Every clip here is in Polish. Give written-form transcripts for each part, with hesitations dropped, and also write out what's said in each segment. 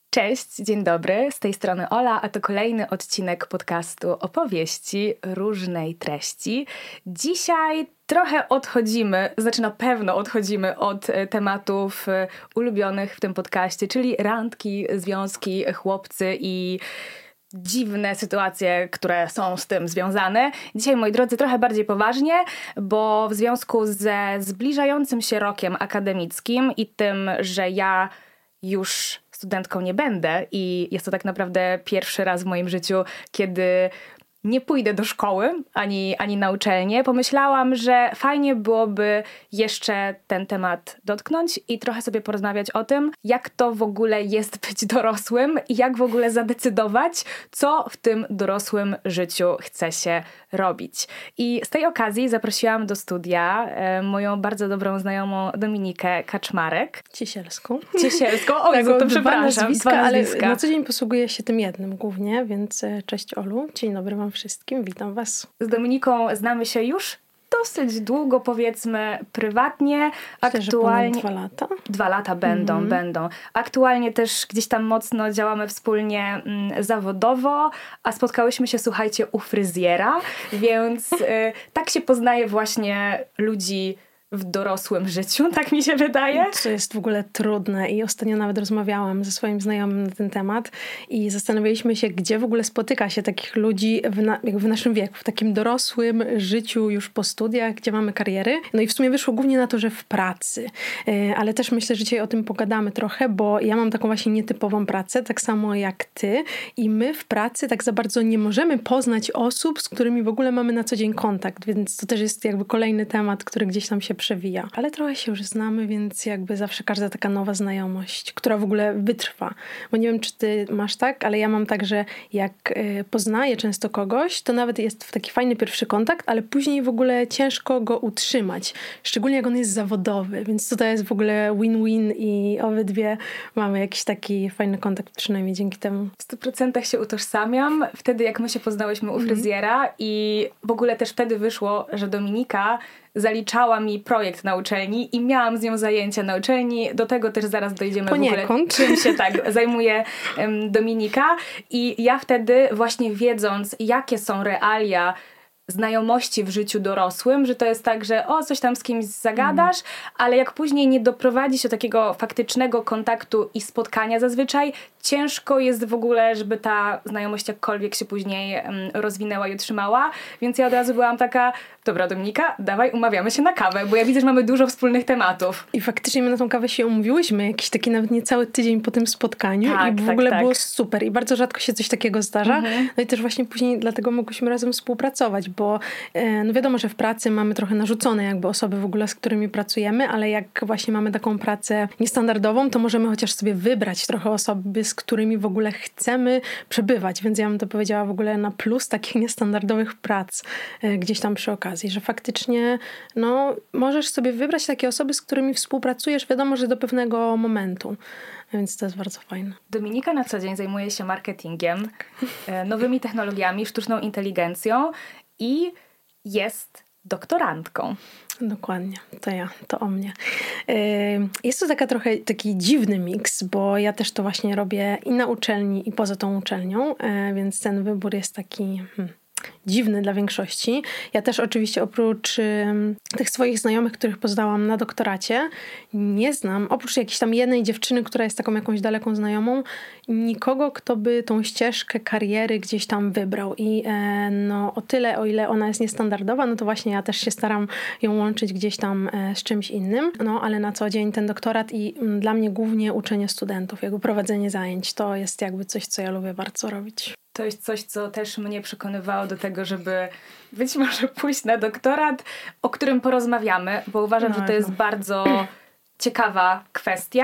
Cześć, dzień dobry, z tej strony Ola, a to kolejny odcinek podcastu Opowieści różnej treści. Dzisiaj trochę odchodzimy, na pewno odchodzimy od tematów ulubionych w tym podcaście, czyli randki, związki, chłopcy i dziwne sytuacje, które są z tym związane. Dzisiaj, moi drodzy, trochę bardziej poważnie, bo w związku ze zbliżającym się rokiem akademickim i tym, że ja już studentką nie będę i jest to tak naprawdę pierwszy raz w moim życiu, kiedy nie pójdę do szkoły ani na uczelnię, pomyślałam, że fajnie byłoby jeszcze ten temat dotknąć i trochę sobie porozmawiać o tym, jak to w ogóle jest być dorosłym i jak w ogóle zadecydować, co w tym dorosłym życiu chce się robić. I z tej okazji zaprosiłam do studia moją bardzo dobrą znajomą Dominikę Kaczmarek. Ciesielską. O Jezu, to przepraszam. Dwa nazwiska, ale na co dzień posługuję się tym jednym głównie, więc cześć Olu. Dzień dobry wam wszystkim, witam was. Z Dominiką znamy się już dosyć długo, powiedzmy, prywatnie. Myślę, aktualnie że ponad 2 lata. 2 lata będą. Aktualnie też gdzieś tam mocno działamy wspólnie zawodowo, a spotkałyśmy się, słuchajcie, u fryzjera, więc tak się poznaje właśnie ludzi w dorosłym życiu, tak mi się wydaje. Co jest w ogóle trudne i ostatnio nawet rozmawiałam ze swoim znajomym na ten temat i zastanawialiśmy się, gdzie w ogóle spotyka się takich ludzi w naszym wieku, w takim dorosłym życiu już po studiach, gdzie mamy kariery. No i w sumie wyszło głównie na to, że w pracy. Ale też myślę, że dzisiaj o tym pogadamy trochę, bo ja mam taką właśnie nietypową pracę, tak samo jak ty i my w pracy tak za bardzo nie możemy poznać osób, z którymi w ogóle mamy na co dzień kontakt, więc to też jest jakby kolejny temat, który gdzieś tam się przewija. Ale trochę się już znamy, więc jakby zawsze każda taka nowa znajomość, która w ogóle wytrwa. Bo nie wiem, czy ty masz tak, ale ja mam tak, że jak poznaję często kogoś, to nawet jest w taki fajny pierwszy kontakt, ale później w ogóle ciężko go utrzymać. Szczególnie jak on jest zawodowy, więc tutaj jest w ogóle win-win i obydwie mamy jakiś taki fajny kontakt, przynajmniej dzięki temu. W 100% się utożsamiam. Wtedy jak my się poznałyśmy u fryzjera i w ogóle też wtedy wyszło, że Dominika zaliczała mi projekt na uczelni i miałam z nią zajęcia na uczelni. Do tego też zaraz dojdziemy poniekąd. W ogóle, czym się tak zajmuje Dominika. I ja wtedy właśnie wiedząc, jakie są realia znajomości w życiu dorosłym, że to jest tak, że coś tam z kimś zagadasz, ale jak później nie doprowadzisz do takiego faktycznego kontaktu i spotkania zazwyczaj, ciężko jest w ogóle, żeby ta znajomość jakkolwiek się później rozwinęła i utrzymała. Więc ja od razu byłam taka, dobra Dominika, dawaj umawiamy się na kawę, bo ja widzę, że mamy dużo wspólnych tematów. I faktycznie my na tą kawę się umówiłyśmy, jakiś taki nawet niecały tydzień po tym spotkaniu i w ogóle było super i bardzo rzadko się coś takiego zdarza. No i też właśnie później dlatego mogłyśmy razem współpracować, bo no wiadomo, że w pracy mamy trochę narzucone jakby osoby w ogóle, z którymi pracujemy, ale jak właśnie mamy taką pracę niestandardową, to możemy chociaż sobie wybrać trochę osoby, z którymi w ogóle chcemy przebywać, więc ja bym to powiedziała w ogóle na plus takich niestandardowych prac gdzieś tam przy okazji, że faktycznie no możesz sobie wybrać takie osoby, z którymi współpracujesz, wiadomo, że do pewnego momentu. Więc to jest bardzo fajne. Dominika na co dzień zajmuje się marketingiem, nowymi technologiami, sztuczną inteligencją i jest doktorantką. Dokładnie, to o mnie. Jest to taki dziwny miks, bo ja też to właśnie robię i na uczelni, i poza tą uczelnią, więc ten wybór jest taki dziwny dla większości. Ja też oczywiście oprócz tych swoich znajomych, których poznałam na doktoracie, nie znam, oprócz jakiejś tam jednej dziewczyny, która jest taką jakąś daleką znajomą, nikogo, kto by tą ścieżkę kariery gdzieś tam wybrał. I no o tyle, o ile ona jest niestandardowa, no to właśnie ja też się staram ją łączyć gdzieś tam z czymś innym. No ale na co dzień ten doktorat i dla mnie głównie uczenie studentów, jakby prowadzenie zajęć, to jest jakby coś, co ja lubię bardzo robić. To jest coś, co też mnie przekonywało do tego, żeby być może pójść na doktorat, o którym porozmawiamy, bo uważam, że to jest bardzo ciekawa kwestia.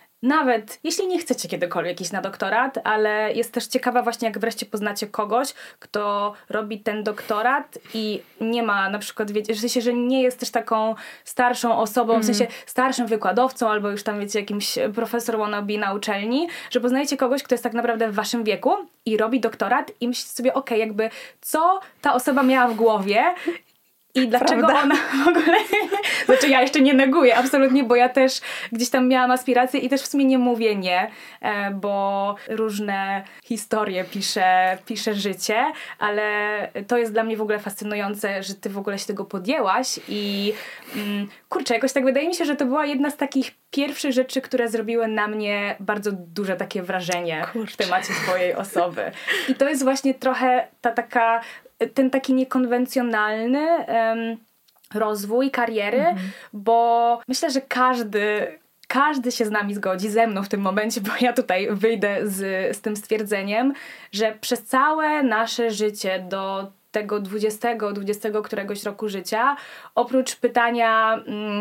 Nawet jeśli nie chcecie kiedykolwiek iść na doktorat, ale jest też ciekawa właśnie, jak wreszcie poznacie kogoś, kto robi ten doktorat i nie ma na przykład, wiecie, w sensie, że nie jest też taką starszą osobą, w sensie starszym wykładowcą albo już tam, wiecie, jakimś profesor wannabe na uczelni, że poznajecie kogoś, kto jest tak naprawdę w waszym wieku i robi doktorat i myślicie sobie, okej, jakby co ta osoba miała w głowie, I dlaczego ona w ogóle... Znaczy ja jeszcze nie neguję, absolutnie, bo ja też gdzieś tam miałam aspiracje i też w sumie nie mówię nie, bo różne historie pisze życie, ale to jest dla mnie w ogóle fascynujące, że ty w ogóle się tego podjęłaś i kurczę, jakoś tak wydaje mi się, że to była jedna z takich pierwszych rzeczy, które zrobiły na mnie bardzo duże takie wrażenie w temacie twojej osoby. I to jest właśnie trochę ten taki niekonwencjonalny rozwój kariery, bo myślę, że każdy się z nami zgodzi, ze mną w tym momencie, bo ja tutaj wyjdę z tym stwierdzeniem, że przez całe nasze życie do tego 20 któregoś roku życia, oprócz pytania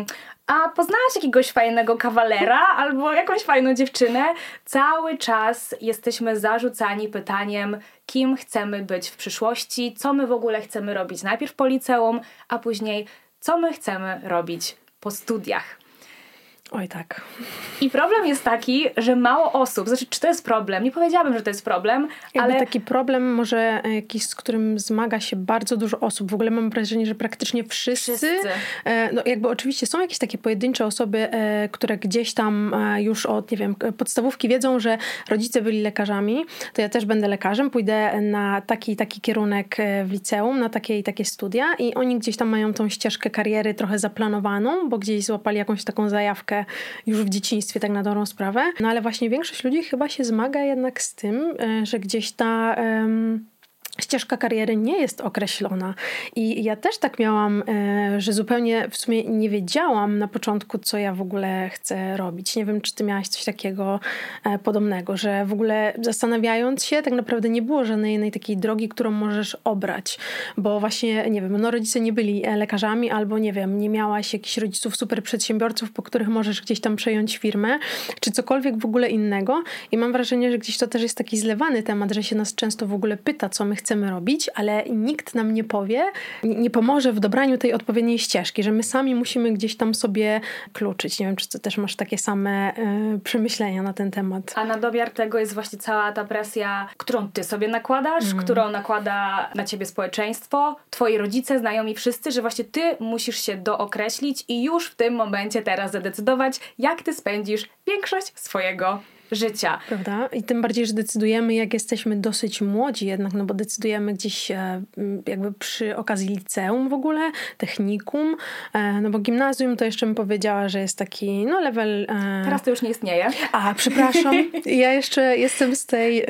a poznałaś jakiegoś fajnego kawalera albo jakąś fajną dziewczynę, cały czas jesteśmy zarzucani pytaniem, kim chcemy być w przyszłości, co my w ogóle chcemy robić najpierw po liceum, a później co my chcemy robić po studiach. Oj tak. I problem jest taki, że mało osób, znaczy czy to jest problem? Nie powiedziałabym, że to jest problem, ale... taki problem może jakiś, z którym zmaga się bardzo dużo osób. W ogóle mam wrażenie, że praktycznie wszyscy. No jakby oczywiście są jakieś takie pojedyncze osoby, które gdzieś tam już od, nie wiem, podstawówki wiedzą, że rodzice byli lekarzami, to ja też będę lekarzem, pójdę na taki kierunek w liceum, na takie i takie studia i oni gdzieś tam mają tą ścieżkę kariery trochę zaplanowaną, bo gdzieś złapali jakąś taką zajawkę już w dzieciństwie, tak na dobrą sprawę. No ale właśnie większość ludzi chyba się zmaga jednak z tym, że gdzieś ta ścieżka kariery nie jest określona. I ja też tak miałam, że zupełnie w sumie nie wiedziałam na początku, co ja w ogóle chcę robić. Nie wiem, czy ty miałaś coś takiego podobnego, że w ogóle zastanawiając się, tak naprawdę nie było żadnej jednej takiej drogi, którą możesz obrać. Bo właśnie, nie wiem, no rodzice nie byli lekarzami, albo nie wiem, nie miałaś jakichś rodziców super przedsiębiorców, po których możesz gdzieś tam przejąć firmę, czy cokolwiek w ogóle innego. I mam wrażenie, że gdzieś to też jest taki zlewany temat, że się nas często w ogóle pyta, co my chcemy robić, ale nikt nam nie powie, nie pomoże w dobraniu tej odpowiedniej ścieżki, że my sami musimy gdzieś tam sobie kluczyć. Nie wiem, czy ty też masz takie same przemyślenia na ten temat. A na domiar tego jest właśnie cała ta presja, którą ty sobie nakładasz, którą nakłada na ciebie społeczeństwo, twoi rodzice, znajomi, wszyscy, że właśnie ty musisz się dookreślić i już w tym momencie teraz zadecydować, jak ty spędzisz większość swojego życia. Prawda? I tym bardziej, że decydujemy, jak jesteśmy dosyć młodzi jednak, no bo decydujemy gdzieś jakby przy okazji liceum w ogóle, technikum, no bo gimnazjum to jeszcze bym powiedziała, że jest taki, no level... Teraz to już nie istnieje. A, przepraszam. Ja jeszcze jestem z tej...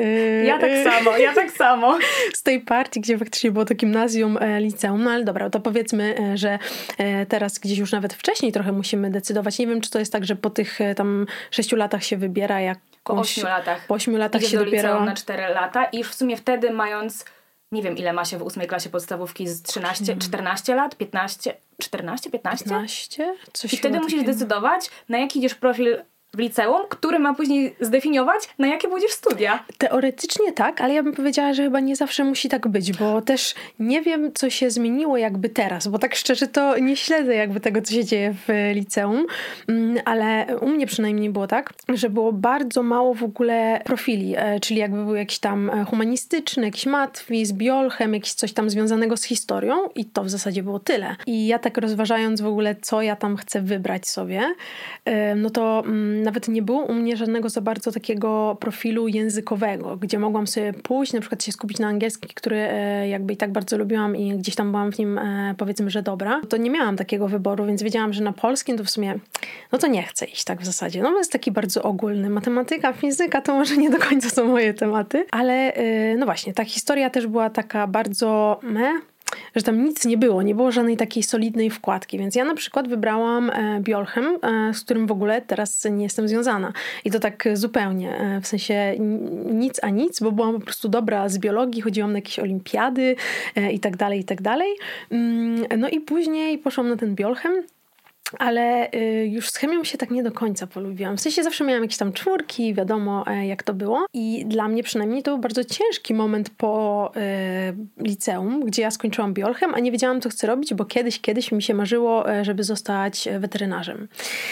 Ja tak samo. Z tej partii, gdzie faktycznie było to gimnazjum, liceum, no ale dobra, to powiedzmy, że teraz gdzieś już nawet wcześniej trochę musimy decydować. Nie wiem, czy to jest tak, że po tych tam 6 latach się wybiera po 8 latach. Po 8 latach idzie się do dopiero... liceum na 4 lata i już w sumie wtedy mając, nie wiem ile ma się w 8 klasie podstawówki, z 14 lat, 15, 14, 15? 15? I wtedy musisz decydować, na jaki idziesz profil w liceum, który ma później zdefiniować, na jakie pójdziesz studia. Teoretycznie tak, ale ja bym powiedziała, że chyba nie zawsze musi tak być, bo też nie wiem, co się zmieniło jakby teraz, bo tak szczerze to nie śledzę jakby tego, co się dzieje w liceum, ale u mnie przynajmniej było tak, że było bardzo mało w ogóle profili, czyli jakby był jakiś tam humanistyczny, jakiś matwiz, biolchem, jakiś coś tam związanego z historią i to w zasadzie było tyle. I ja tak rozważając w ogóle, co ja tam chcę wybrać sobie, no to nawet nie było u mnie żadnego za bardzo takiego profilu językowego, gdzie mogłam sobie pójść, na przykład się skupić na angielski, który jakby i tak bardzo lubiłam i gdzieś tam byłam w nim, powiedzmy, że dobra. To nie miałam takiego wyboru, więc wiedziałam, że na polskim to w sumie, no to nie chcę iść tak w zasadzie. No to jest taki bardzo ogólny. Matematyka, fizyka to może nie do końca są moje tematy, ale no właśnie, ta historia też była taka bardzo że tam nic nie było żadnej takiej solidnej wkładki, więc ja na przykład wybrałam biolchem, z którym w ogóle teraz nie jestem związana. I to tak zupełnie, w sensie nic a nic, bo byłam po prostu dobra z biologii, chodziłam na jakieś olimpiady i tak dalej, i tak dalej. No i później poszłam na ten biolchem. ale już z chemią się tak nie do końca polubiłam. W sensie zawsze miałam jakieś tam 4, wiadomo jak to było. I dla mnie przynajmniej to był bardzo ciężki moment po liceum, gdzie ja skończyłam biolchem, a nie wiedziałam, co chcę robić, bo kiedyś mi się marzyło, żeby zostać weterynarzem.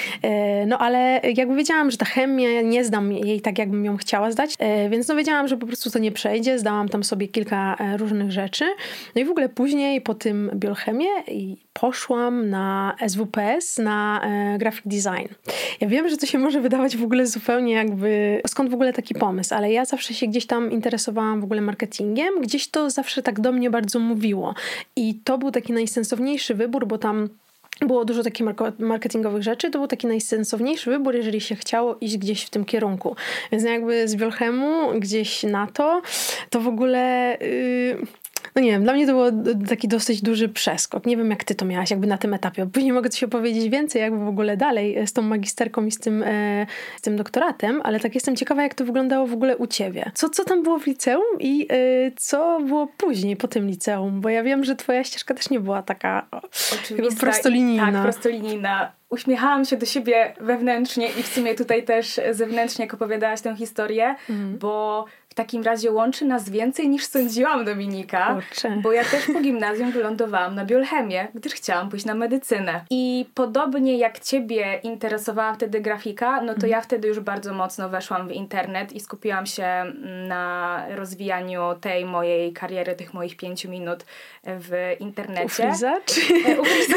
No ale jakby wiedziałam, że ta chemia, nie zdam jej tak, jakbym ją chciała zdać, więc no wiedziałam, że po prostu to nie przejdzie. Zdałam tam sobie kilka różnych rzeczy. No i w ogóle później po tym biolchemię poszłam na SWPS, na graphic design. Ja wiem, że to się może wydawać w ogóle zupełnie jakby, skąd w ogóle taki pomysł, ale ja zawsze się gdzieś tam interesowałam w ogóle marketingiem, gdzieś to zawsze tak do mnie bardzo mówiło. I to był taki najsensowniejszy wybór, bo tam było dużo takich marketingowych rzeczy, to był taki najsensowniejszy wybór, jeżeli się chciało iść gdzieś w tym kierunku. Więc jakby z biolchemu gdzieś na to w ogóle... No nie wiem, dla mnie to był taki dosyć duży przeskok. Nie wiem, jak ty to miałaś jakby na tym etapie. Później mogę ci opowiedzieć więcej jakby w ogóle dalej z tą magisterką i z tym doktoratem, ale tak jestem ciekawa, jak to wyglądało w ogóle u ciebie. Co tam było w liceum i co było później po tym liceum? Bo ja wiem, że twoja ścieżka też nie była taka prostolinijna. Tak, prostolinijna. Uśmiechałam się do siebie wewnętrznie i w sumie tutaj też zewnętrznie, jak opowiadałaś tę historię, bo w takim razie łączy nas więcej niż sądziłam, Dominika. Kurczę. Bo ja też po gimnazjum wylądowałam na biochemię, gdyż chciałam pójść na medycynę. I podobnie jak ciebie interesowała wtedy grafika, no to ja wtedy już bardzo mocno weszłam w internet i skupiłam się na rozwijaniu tej mojej kariery, tych moich 5 minut w internecie. U Freeza? U Freeza.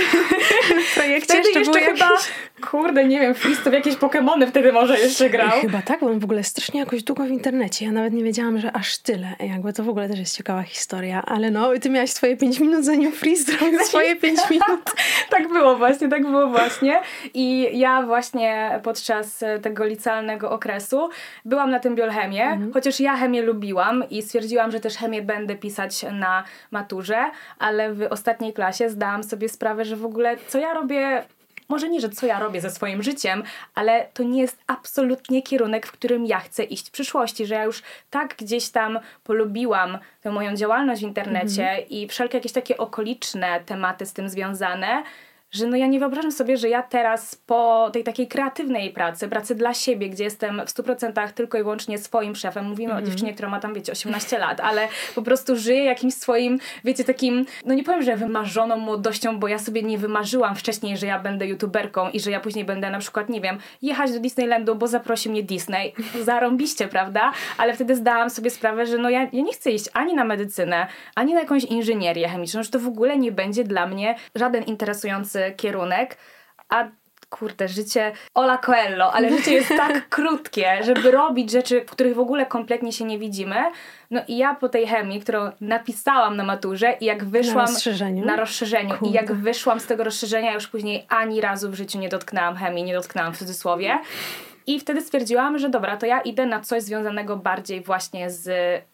W projekcie wtedy jeszcze chyba, kurde, nie wiem, Freeze to w jakieś Pokemony wtedy może jeszcze grał. Chyba tak, bo on w ogóle strasznie jakoś długo w internecie. Ja nawet nie wiedziałam, że aż tyle. Jakby to w ogóle też jest ciekawa historia. Ale no, ty miałaś swoje 5 minut, zanim Freeze zrobił swoje 5 minut. Tak było właśnie. I ja właśnie podczas tego licealnego okresu byłam na tym biolchemię, chociaż ja chemię lubiłam i stwierdziłam, że też chemię będę pisać na maturze, ale w ostatniej klasie zdałam sobie sprawę, że w ogóle co ja robię... Może nie, że co ja robię ze swoim życiem, ale to nie jest absolutnie kierunek, w którym ja chcę iść w przyszłości, że ja już tak gdzieś tam polubiłam tę moją działalność w internecie i wszelkie jakieś takie okoliczne tematy z tym związane, że no ja nie wyobrażam sobie, że ja teraz po tej takiej kreatywnej pracy dla siebie, gdzie jestem w 100% tylko i wyłącznie swoim szefem, mówimy o dziewczynie, która ma tam, wiecie, 18 lat, ale po prostu żyje jakimś swoim, wiecie, takim, no nie powiem, że wymarzoną młodością, bo ja sobie nie wymarzyłam wcześniej, że ja będę youtuberką i że ja później będę na przykład, nie wiem, jechać do Disneylandu, bo zaprosi mnie Disney. Zarąbiście, prawda? Ale wtedy zdałam sobie sprawę, że no ja nie chcę iść ani na medycynę, ani na jakąś inżynierię chemiczną, że to w ogóle nie będzie dla mnie żaden interesujący kierunek, a kurde, życie Ola Coelho, ale życie jest tak krótkie, żeby robić rzeczy, w których w ogóle kompletnie się nie widzimy. No i ja po tej chemii, którą napisałam na maturze i jak wyszłam na rozszerzeniu i jak wyszłam z tego rozszerzenia, już później ani razu w życiu nie dotknęłam chemii, nie dotknęłam w cudzysłowie. I wtedy stwierdziłam, że dobra, to ja idę na coś związanego bardziej właśnie z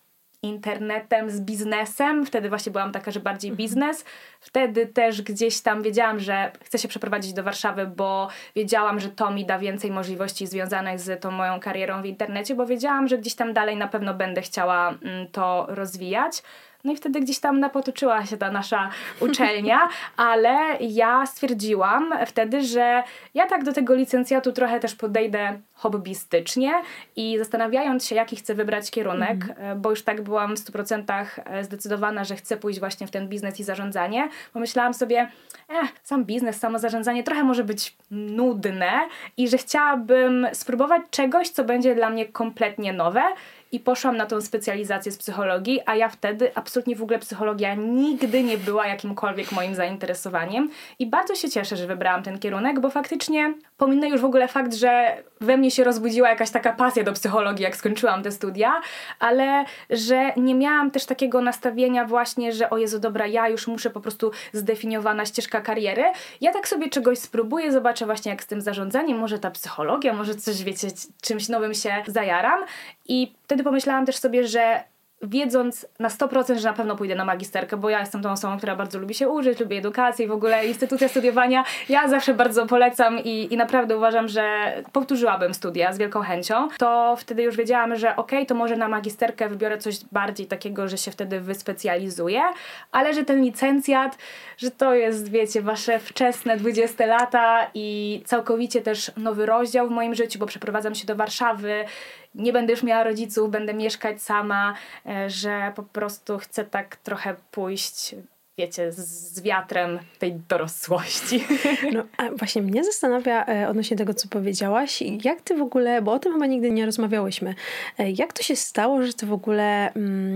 internetem, z biznesem. Wtedy właśnie byłam taka, że bardziej biznes. Wtedy też gdzieś tam wiedziałam, że chcę się przeprowadzić do Warszawy, bo wiedziałam, że to mi da więcej możliwości związanych z tą moją karierą w internecie, bo wiedziałam, że gdzieś tam dalej na pewno będę chciała to rozwijać. No i wtedy gdzieś tam napotoczyła się ta nasza uczelnia, ale ja stwierdziłam wtedy, że ja tak do tego licencjatu trochę też podejdę hobbystycznie i zastanawiając się, jaki chcę wybrać kierunek, bo już tak byłam w 100% zdecydowana, że chcę pójść właśnie w ten biznes i zarządzanie, pomyślałam sobie, sam biznes, samo zarządzanie trochę może być nudne i że chciałabym spróbować czegoś, co będzie dla mnie kompletnie nowe. I poszłam na tą specjalizację z psychologii, a ja wtedy absolutnie w ogóle psychologia nigdy nie była jakimkolwiek moim zainteresowaniem. I bardzo się cieszę, że wybrałam ten kierunek, bo faktycznie pominę już w ogóle fakt, że we mnie się rozbudziła jakaś taka pasja do psychologii, jak skończyłam te studia, ale że nie miałam też takiego nastawienia właśnie, że o Jezu, dobra, ja już muszę po prostu zdefiniowana ścieżka kariery. Ja tak sobie czegoś spróbuję, zobaczę właśnie jak z tym zarządzaniem, może ta psychologia, może coś, wiecie, czymś nowym się zajaram. I wtedy pomyślałam też sobie, że wiedząc na 100%, że na pewno pójdę na magisterkę, bo ja jestem tą osobą, która bardzo lubi się uczyć, lubi edukację i w ogóle instytucja studiowania. Ja zawsze bardzo polecam i naprawdę uważam, że powtórzyłabym studia z wielką chęcią. To wtedy już wiedziałam, że to może na magisterkę wybiorę coś bardziej takiego, że się wtedy wyspecjalizuję, ale że ten licencjat, że to jest, wiecie, wasze wczesne 20 lata i całkowicie też nowy rozdział w moim życiu, bo przeprowadzam się do Warszawy, nie będę już miała rodziców, będę mieszkać sama, że po prostu chcę tak trochę pójść, wiecie, z wiatrem tej dorosłości. No, a właśnie mnie zastanawia odnośnie tego, co powiedziałaś, jak ty w ogóle, bo o tym chyba nigdy nie rozmawiałyśmy, jak to się stało, że ty w ogóle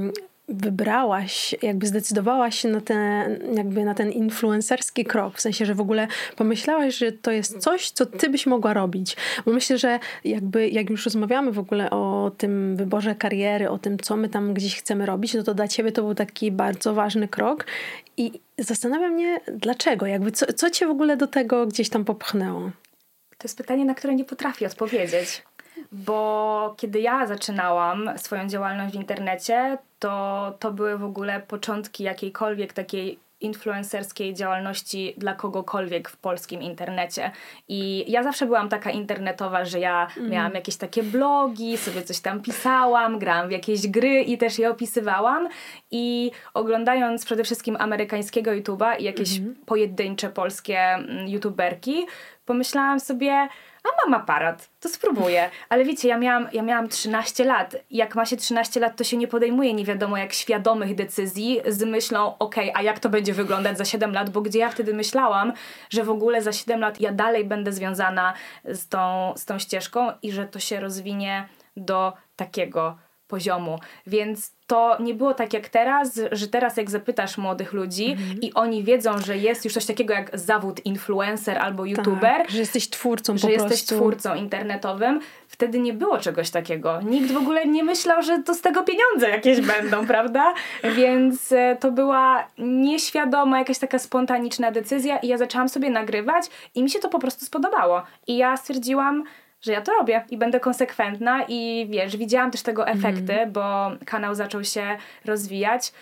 wybrałaś, jakby zdecydowałaś się na ten influencerski krok, w sensie, że w ogóle pomyślałaś, że to jest coś, co ty byś mogła robić. Bo myślę, że jak już rozmawiamy w ogóle o tym wyborze kariery, o tym, co my tam gdzieś chcemy robić, no to dla ciebie to był taki bardzo ważny krok i zastanawia mnie, dlaczego? Co cię w ogóle do tego gdzieś tam popchnęło? To jest pytanie, na które nie potrafię odpowiedzieć. Bo kiedy ja zaczynałam swoją działalność w internecie, to były w ogóle początki jakiejkolwiek takiej influencerskiej działalności dla kogokolwiek w polskim internecie. I ja zawsze byłam taka internetowa, że ja miałam jakieś takie blogi, sobie coś tam pisałam, grałam w jakieś gry i też je opisywałam. I oglądając przede wszystkim amerykańskiego YouTube'a i jakieś pojedyncze polskie YouTuberki, pomyślałam sobie, a mam aparat, to spróbuję. Ale wiecie, ja miałam 13 lat. Jak ma się 13 lat, to się nie podejmuje nie wiadomo jak świadomych decyzji z myślą, a jak to będzie wyglądać za 7 lat, bo gdzie ja wtedy myślałam, że w ogóle za 7 lat ja dalej będę związana z tą ścieżką i że to się rozwinie do takiego poziomu. Więc to nie było tak jak teraz, że teraz jak zapytasz młodych ludzi i oni wiedzą, że jest już coś takiego jak zawód influencer albo youtuber. Tak, że jesteś twórcą że jesteś twórcą internetowym. Wtedy nie było czegoś takiego. Nikt w ogóle nie myślał, że to z tego pieniądze jakieś będą, prawda? Więc to była nieświadoma, jakaś taka spontaniczna decyzja i ja zaczęłam sobie nagrywać i mi się to po prostu spodobało. I ja stwierdziłam, że ja to robię i będę konsekwentna i wiesz, widziałam też tego efekty, bo kanał zaczął się rozwijać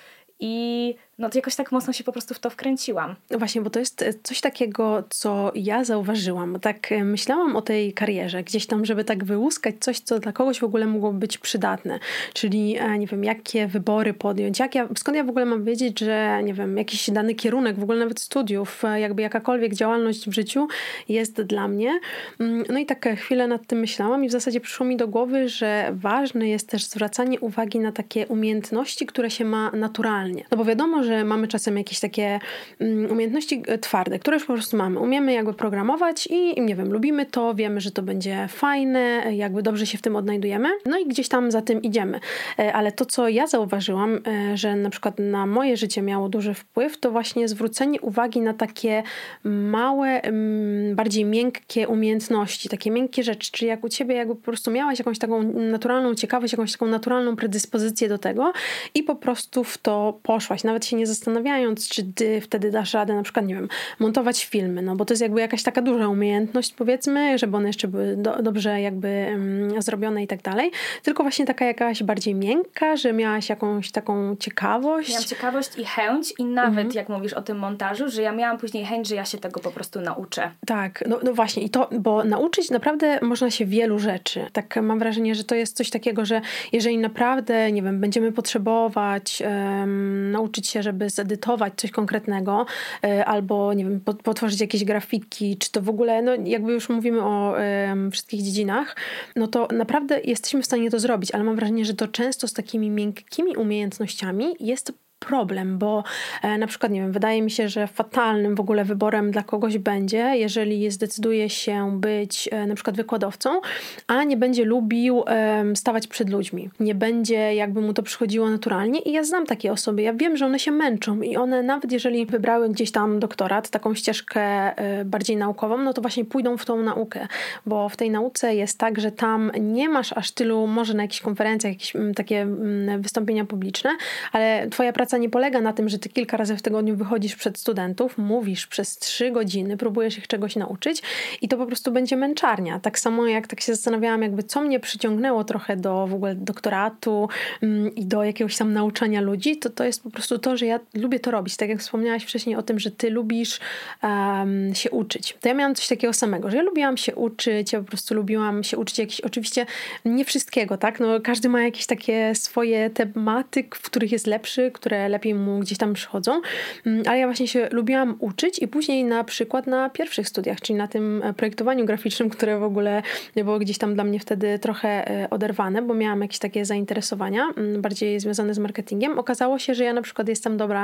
i no to jakoś tak mocno się po prostu w to wkręciłam. No właśnie, bo to jest coś takiego, co ja zauważyłam. Tak myślałam o tej karierze, gdzieś tam, żeby tak wyłuskać coś, co dla kogoś w ogóle mogło być przydatne. Czyli, nie wiem, jakie wybory podjąć, skąd ja w ogóle mam wiedzieć, że, nie wiem, jakiś dany kierunek, w ogóle nawet studiów, jakby jakakolwiek działalność w życiu jest dla mnie. No i tak chwilę nad tym myślałam i w zasadzie przyszło mi do głowy, że ważne jest też zwracanie uwagi na takie umiejętności, które się ma naturalnie. No bo wiadomo, że mamy czasem jakieś takie umiejętności twarde, które już po prostu mamy. Umiemy jakby programować i nie wiem, lubimy to, wiemy, że to będzie fajne, jakby dobrze się w tym odnajdujemy, no i gdzieś tam za tym idziemy. Ale to, co ja zauważyłam, że na przykład na moje życie miało duży wpływ, to właśnie zwrócenie uwagi na takie małe, bardziej miękkie umiejętności, takie miękkie rzeczy, czyli jak u ciebie jakby po prostu miałaś jakąś taką naturalną ciekawość, jakąś taką naturalną predyspozycję do tego i po prostu w to poszłaś, nawet się nie zastanawiając, czy ty wtedy dasz radę na przykład, nie wiem, montować filmy, no bo to jest jakby jakaś taka duża umiejętność, powiedzmy, żeby one jeszcze były dobrze jakby zrobione i tak dalej, tylko właśnie taka jakaś bardziej miękka, że miałaś jakąś taką ciekawość. Miałam ciekawość i chęć i nawet jak mówisz o tym montażu, że ja miałam później chęć, że ja się tego po prostu nauczę. Tak, no właśnie i to, bo nauczyć naprawdę można się wielu rzeczy. Tak mam wrażenie, że to jest coś takiego, że jeżeli naprawdę, nie wiem, będziemy potrzebować nauczyć się, żeby zedytować coś konkretnego, albo, nie wiem, potworzyć jakieś grafiki, czy to w ogóle, no jakby już mówimy o wszystkich dziedzinach, no to naprawdę jesteśmy w stanie to zrobić, ale mam wrażenie, że to często z takimi miękkimi umiejętnościami jest problem, bo na przykład, nie wiem, wydaje mi się, że fatalnym w ogóle wyborem dla kogoś będzie, jeżeli zdecyduje się być na przykład wykładowcą, a nie będzie lubił stawać przed ludźmi. Nie będzie jakby mu to przychodziło naturalnie i ja znam takie osoby, ja wiem, że one się męczą i one nawet jeżeli wybrały gdzieś tam doktorat, taką ścieżkę bardziej naukową, no to właśnie pójdą w tą naukę, bo w tej nauce jest tak, że tam nie masz aż tylu, może na jakichś konferencjach, jakieś takie wystąpienia publiczne, ale twoja praca praca nie polega na tym, że ty kilka razy w tygodniu wychodzisz przed studentów, mówisz przez 3 godziny, próbujesz ich czegoś nauczyć i to po prostu będzie męczarnia. Tak samo jak tak się zastanawiałam, jakby co mnie przyciągnęło trochę do w ogóle doktoratu i do jakiegoś tam nauczania ludzi, to jest po prostu to, że ja lubię to robić. Tak jak wspomniałaś wcześniej o tym, że ty lubisz się uczyć. To ja miałam coś takiego samego, że ja lubiłam się uczyć, ja po prostu lubiłam się uczyć jakichś, oczywiście nie wszystkiego, tak? No każdy ma jakieś takie swoje tematy, w których jest lepszy, które lepiej mu gdzieś tam przychodzą, ale ja właśnie się lubiłam uczyć i później na przykład na pierwszych studiach, czyli na tym projektowaniu graficznym, które w ogóle było gdzieś tam dla mnie wtedy trochę oderwane, bo miałam jakieś takie zainteresowania, bardziej związane z marketingiem. Okazało się, że ja na przykład jestem dobra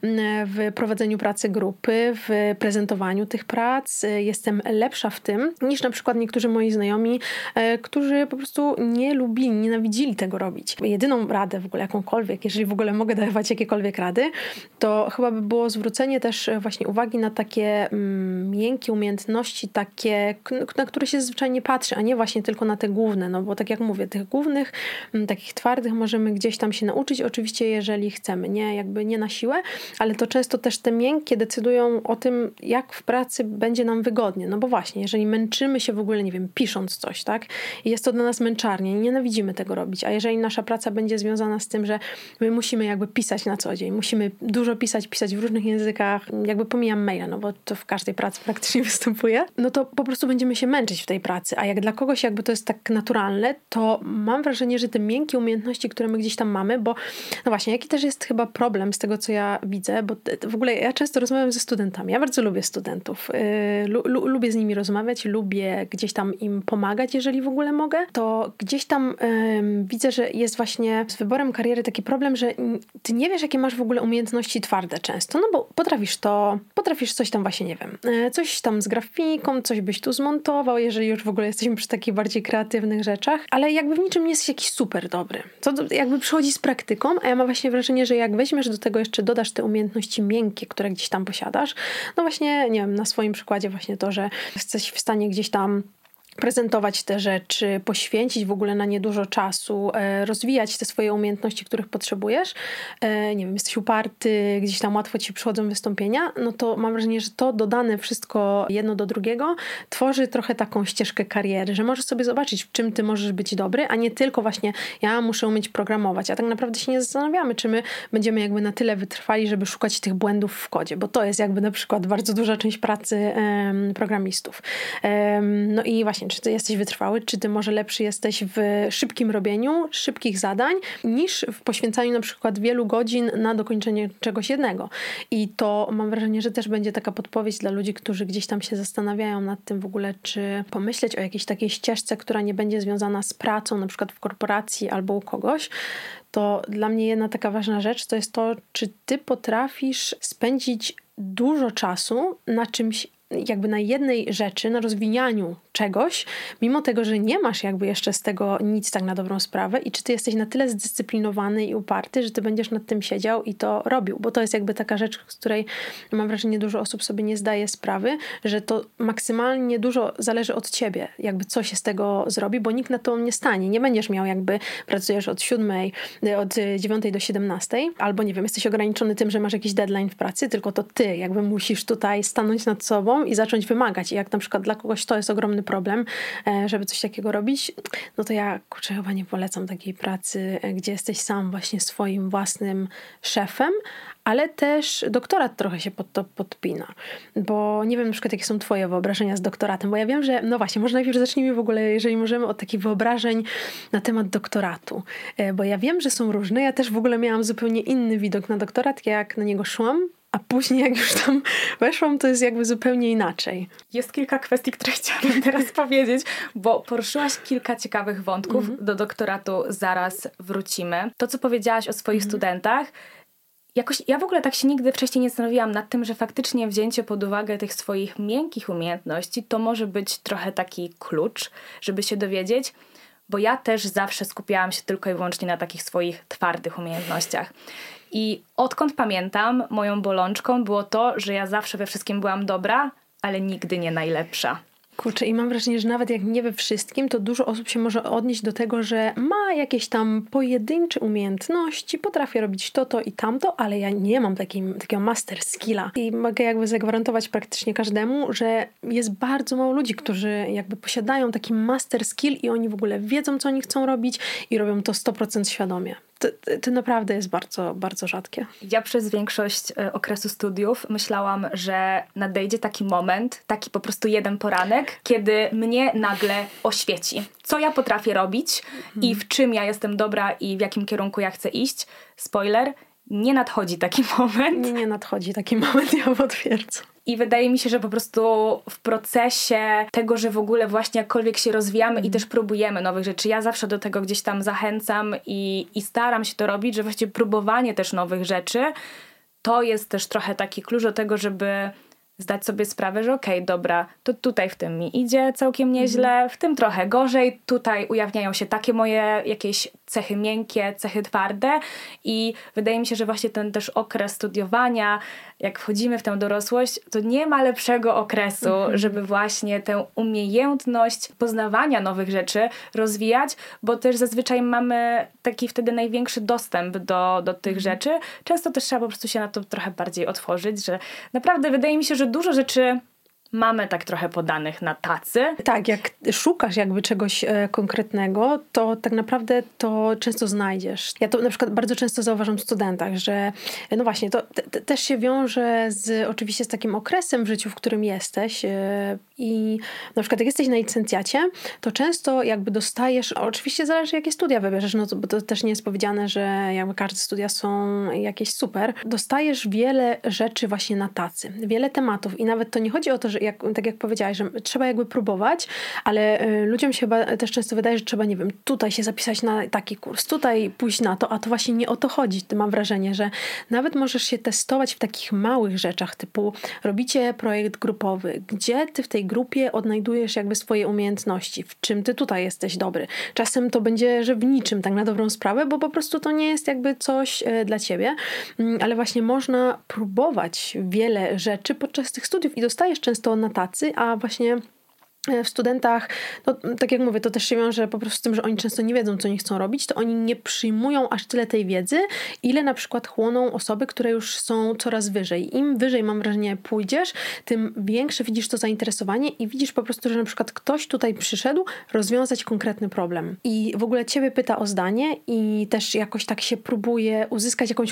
w prowadzeniu pracy grupy, w prezentowaniu tych prac. Jestem lepsza w tym niż na przykład niektórzy moi znajomi, którzy po prostu nie lubili, nienawidzili tego robić. Jedyną radę w ogóle jakąkolwiek, jeżeli w ogóle mogę dawać jakiekolwiek rady, to chyba by było zwrócenie też właśnie uwagi na takie miękkie umiejętności, takie, na które się zwyczajnie patrzy, a nie właśnie tylko na te główne, no bo tak jak mówię, tych głównych, takich twardych możemy gdzieś tam się nauczyć, oczywiście jeżeli chcemy, nie na siłę, ale to często też te miękkie decydują o tym, jak w pracy będzie nam wygodnie, no bo właśnie, jeżeli męczymy się w ogóle, nie wiem, pisząc coś, tak, i jest to dla nas męczarnie, nienawidzimy tego robić, a jeżeli nasza praca będzie związana z tym, że my musimy jakby pisać na co dzień, musimy dużo pisać w różnych językach, jakby pomijam maile, no bo to w każdej pracy praktycznie występuje, no to po prostu będziemy się męczyć w tej pracy, a jak dla kogoś jakby to jest tak naturalne, to mam wrażenie, że te miękkie umiejętności, które my gdzieś tam mamy, bo no właśnie, jaki też jest chyba problem z tego, co ja widzę, bo w ogóle ja często rozmawiam ze studentami, ja bardzo lubię studentów, lubię z nimi rozmawiać, lubię gdzieś tam im pomagać, jeżeli w ogóle mogę, to gdzieś tam widzę, że jest właśnie z wyborem kariery taki problem, że ty nie wiesz, jakie masz w ogóle umiejętności twarde często, no bo potrafisz coś tam właśnie, nie wiem, coś tam z grafiką, coś byś tu zmontował, jeżeli już w ogóle jesteśmy przy takich bardziej kreatywnych rzeczach, ale jakby w niczym nie jesteś jakiś super dobry. To jakby przychodzi z praktyką, a ja mam właśnie wrażenie, że jak weźmiesz do tego jeszcze dodasz te umiejętności miękkie, które gdzieś tam posiadasz, no właśnie, nie wiem, na swoim przykładzie właśnie to, że jesteś w stanie gdzieś tam prezentować te rzeczy, poświęcić w ogóle na nie dużo czasu, rozwijać te swoje umiejętności, których potrzebujesz, nie wiem, jesteś uparty, gdzieś tam łatwo ci przychodzą wystąpienia, no to mam wrażenie, że to dodane wszystko jedno do drugiego tworzy trochę taką ścieżkę kariery, że możesz sobie zobaczyć, w czym ty możesz być dobry, a nie tylko właśnie ja muszę umieć programować, a tak naprawdę się nie zastanawiamy, czy my będziemy jakby na tyle wytrwali, żeby szukać tych błędów w kodzie, bo to jest jakby na przykład bardzo duża część pracy programistów. No i właśnie, czy ty jesteś wytrwały, czy ty może lepszy jesteś w szybkim robieniu, szybkich zadań, niż w poświęcaniu na przykład wielu godzin na dokończenie czegoś jednego. I to mam wrażenie, że też będzie taka podpowiedź dla ludzi, którzy gdzieś tam się zastanawiają nad tym w ogóle, czy pomyśleć o jakiejś takiej ścieżce, która nie będzie związana z pracą, na przykład w korporacji albo u kogoś. To dla mnie jedna taka ważna rzecz to jest to, czy ty potrafisz spędzić dużo czasu na czymś, jakby na jednej rzeczy, na rozwijaniu czegoś, mimo tego, że nie masz jakby jeszcze z tego nic tak na dobrą sprawę i czy ty jesteś na tyle zdyscyplinowany i uparty, że ty będziesz nad tym siedział i to robił, bo to jest jakby taka rzecz, z której mam wrażenie dużo osób sobie nie zdaje sprawy, że to maksymalnie dużo zależy od ciebie, jakby co się z tego zrobi, bo nikt na to nie stanie. Nie będziesz miał jakby, pracujesz od 9 do 17, albo nie wiem, jesteś ograniczony tym, że masz jakiś deadline w pracy, tylko to ty jakby musisz tutaj stanąć nad sobą i zacząć wymagać. I jak na przykład dla kogoś to jest ogromny problem, żeby coś takiego robić, no to ja chyba nie polecam takiej pracy, gdzie jesteś sam właśnie swoim własnym szefem, ale też doktorat trochę się pod to podpina. Bo nie wiem na przykład, jakie są twoje wyobrażenia z doktoratem, bo ja wiem, że no właśnie, może najpierw zacznijmy w ogóle, jeżeli możemy, od takich wyobrażeń na temat doktoratu. Bo ja wiem, że są różne. Ja też w ogóle miałam zupełnie inny widok na doktorat, jak na niego szłam, a później jak już tam weszłam, to jest jakby zupełnie inaczej. Jest kilka kwestii, które chciałabym teraz powiedzieć, bo poruszyłaś kilka ciekawych wątków. Do doktoratu zaraz wrócimy. To, co powiedziałaś o swoich studentach, jakoś ja w ogóle tak się nigdy wcześniej nie zastanowiłam nad tym, że faktycznie wzięcie pod uwagę tych swoich miękkich umiejętności to może być trochę taki klucz, żeby się dowiedzieć, bo ja też zawsze skupiałam się tylko i wyłącznie na takich swoich twardych umiejętnościach. I odkąd pamiętam, moją bolączką było to, że ja zawsze we wszystkim byłam dobra, ale nigdy nie najlepsza. Kurczę, i mam wrażenie, że nawet jak nie we wszystkim, to dużo osób się może odnieść do tego, że ma jakieś tam pojedyncze umiejętności, potrafię robić to i tamto, ale ja nie mam takiego master skilla. I mogę jakby zagwarantować praktycznie każdemu, że jest bardzo mało ludzi, którzy jakby posiadają taki master skill i oni w ogóle wiedzą, co oni chcą robić i robią to 100% świadomie. To naprawdę jest bardzo, bardzo rzadkie. Ja przez większość okresu studiów myślałam, że nadejdzie taki moment, taki po prostu jeden poranek, kiedy mnie nagle oświeci. Co ja potrafię robić i w czym ja jestem dobra i w jakim kierunku ja chcę iść. Spoiler, nie nadchodzi taki moment. Nie nadchodzi taki moment, ja potwierdzam. I wydaje mi się, że po prostu w procesie tego, że w ogóle właśnie jakkolwiek się rozwijamy i też próbujemy nowych rzeczy, ja zawsze do tego gdzieś tam zachęcam i staram się to robić, że właściwie próbowanie też nowych rzeczy to jest też trochę taki klucz do tego, żeby zdać sobie sprawę, że okej, dobra, to tutaj w tym mi idzie całkiem nieźle, w tym trochę gorzej, tutaj ujawniają się takie moje jakieś cechy miękkie, cechy twarde i wydaje mi się, że właśnie ten też okres studiowania, jak wchodzimy w tę dorosłość, to nie ma lepszego okresu, żeby właśnie tę umiejętność poznawania nowych rzeczy rozwijać, bo też zazwyczaj mamy taki wtedy największy dostęp do tych rzeczy. Często też trzeba po prostu się na to trochę bardziej otworzyć, że naprawdę wydaje mi się, że dużo rzeczy mamy tak trochę podanych na tacy. Tak, jak szukasz jakby czegoś konkretnego, to tak naprawdę to często znajdziesz. Ja to na przykład bardzo często zauważam w studentach, że no właśnie, to też się wiąże oczywiście z takim okresem w życiu, w którym jesteś i na przykład jak jesteś na licencjacie, to często jakby dostajesz, oczywiście zależy jakie studia wybierzesz, no to, bo to też nie jest powiedziane, że jakby każde studia są jakieś super. Dostajesz wiele rzeczy właśnie na tacy, wiele tematów i nawet to nie chodzi o to, że tak jak powiedziałaś, że trzeba jakby próbować, ale ludziom się chyba też często wydaje, że trzeba, nie wiem, tutaj się zapisać na taki kurs, tutaj pójść na to, a to właśnie nie o to chodzi. Mam wrażenie, że nawet możesz się testować w takich małych rzeczach, typu robicie projekt grupowy, gdzie ty w tej grupie odnajdujesz jakby swoje umiejętności, w czym ty tutaj jesteś dobry. Czasem to będzie, że w niczym, tak na dobrą sprawę, bo po prostu to nie jest jakby coś dla ciebie, ale właśnie można próbować wiele rzeczy podczas tych studiów i dostajesz często na tacy, a właśnie w studentach, no, tak jak mówię, to też się wiąże po prostu z tym, że oni często nie wiedzą, co oni chcą robić, to oni nie przyjmują aż tyle tej wiedzy, ile na przykład chłoną osoby, które już są coraz wyżej. Im wyżej, mam wrażenie, pójdziesz, tym większe widzisz to zainteresowanie i widzisz po prostu, że na przykład ktoś tutaj przyszedł rozwiązać konkretny problem. I w ogóle ciebie pyta o zdanie i też jakoś tak się próbuje uzyskać jakąś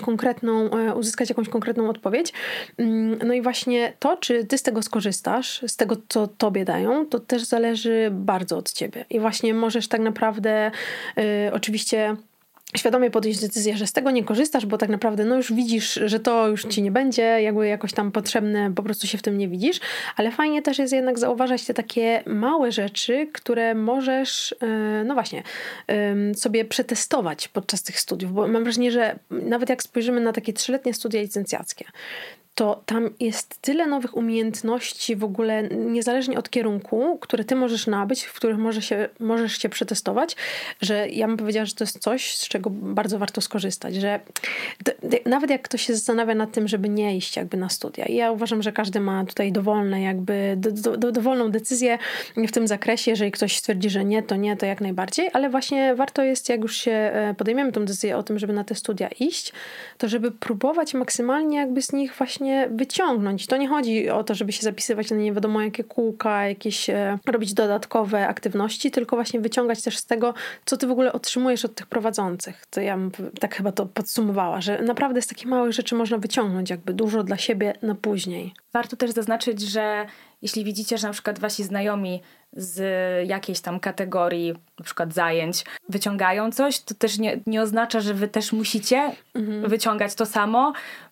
konkretną odpowiedź. No i właśnie to, czy ty z tego skorzystasz, z tego, co tobie dają, to też zależy bardzo od ciebie. I właśnie możesz tak naprawdę oczywiście świadomie podjąć decyzję, że z tego nie korzystasz, bo tak naprawdę no już widzisz, że to już ci nie będzie jakby jakoś tam potrzebne, po prostu się w tym nie widzisz, ale fajnie też jest jednak zauważać te takie małe rzeczy, które możesz no właśnie sobie przetestować podczas tych studiów, bo mam wrażenie, że nawet jak spojrzymy na takie 3-letnie studia licencjackie, to tam jest tyle nowych umiejętności w ogóle, niezależnie od kierunku, które ty możesz nabyć, w których możesz się przetestować, że ja bym powiedziała, że to jest coś, z czego bardzo warto skorzystać, że nawet jak ktoś się zastanawia nad tym, żeby nie iść jakby na studia. I ja uważam, że każdy ma tutaj dowolne jakby, dowolną decyzję w tym zakresie, jeżeli ktoś stwierdzi, że nie, to jak najbardziej, ale właśnie warto jest, jak już się podejmiemy tą decyzję o tym, żeby na te studia iść, to żeby próbować maksymalnie jakby z nich właśnie wyciągnąć. To nie chodzi o to, żeby się zapisywać na nie wiadomo jakie kółka, jakieś robić dodatkowe aktywności, tylko właśnie wyciągać też z tego, co ty w ogóle otrzymujesz od tych prowadzących. To ja bym tak chyba to podsumowała, że naprawdę z takich małych rzeczy można wyciągnąć jakby dużo dla siebie na później. Warto też zaznaczyć, że jeśli widzicie, że na przykład wasi znajomi z jakiejś tam kategorii, na przykład zajęć, wyciągają coś, to też nie oznacza, że wy też musicie wyciągać to samo,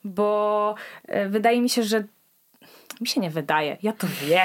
bo wydaje mi się, że mi się nie wydaje, ja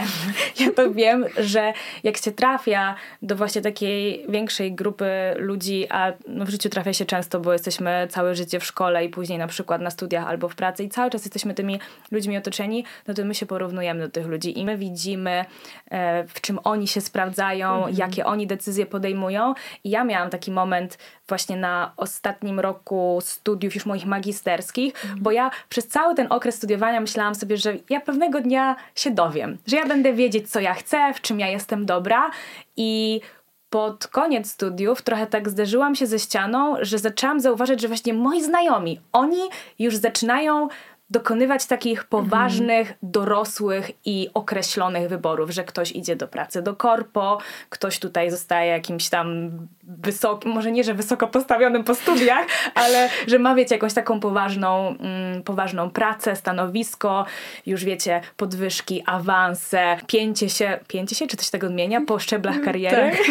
to wiem, że jak się trafia do właśnie takiej większej grupy ludzi, a no w życiu trafia się często, bo jesteśmy całe życie w szkole i później na przykład na studiach albo w pracy i cały czas jesteśmy tymi ludźmi otoczeni, no to my się porównujemy do tych ludzi i my widzimy, w czym oni się sprawdzają, jakie oni decyzje podejmują. I ja miałam taki moment właśnie na ostatnim roku studiów już moich magisterskich, bo ja przez cały ten okres studiowania myślałam sobie, że ja pewnego pewnego dnia się dowiem, że ja będę wiedzieć, co ja chcę, w czym ja jestem dobra i pod koniec studiów trochę tak zderzyłam się ze ścianą, że zaczęłam zauważyć, że właśnie moi znajomi, oni już zaczynają dokonywać takich poważnych, dorosłych i określonych wyborów, że ktoś idzie do pracy do korpo, ktoś tutaj zostaje jakimś tam może nie, że wysoko postawionym po studiach, ale że ma, wiecie, jakąś taką poważną pracę, stanowisko, już wiecie, podwyżki, awanse, pięcie się, czy coś tego odmienia, po szczeblach kariery. Tak.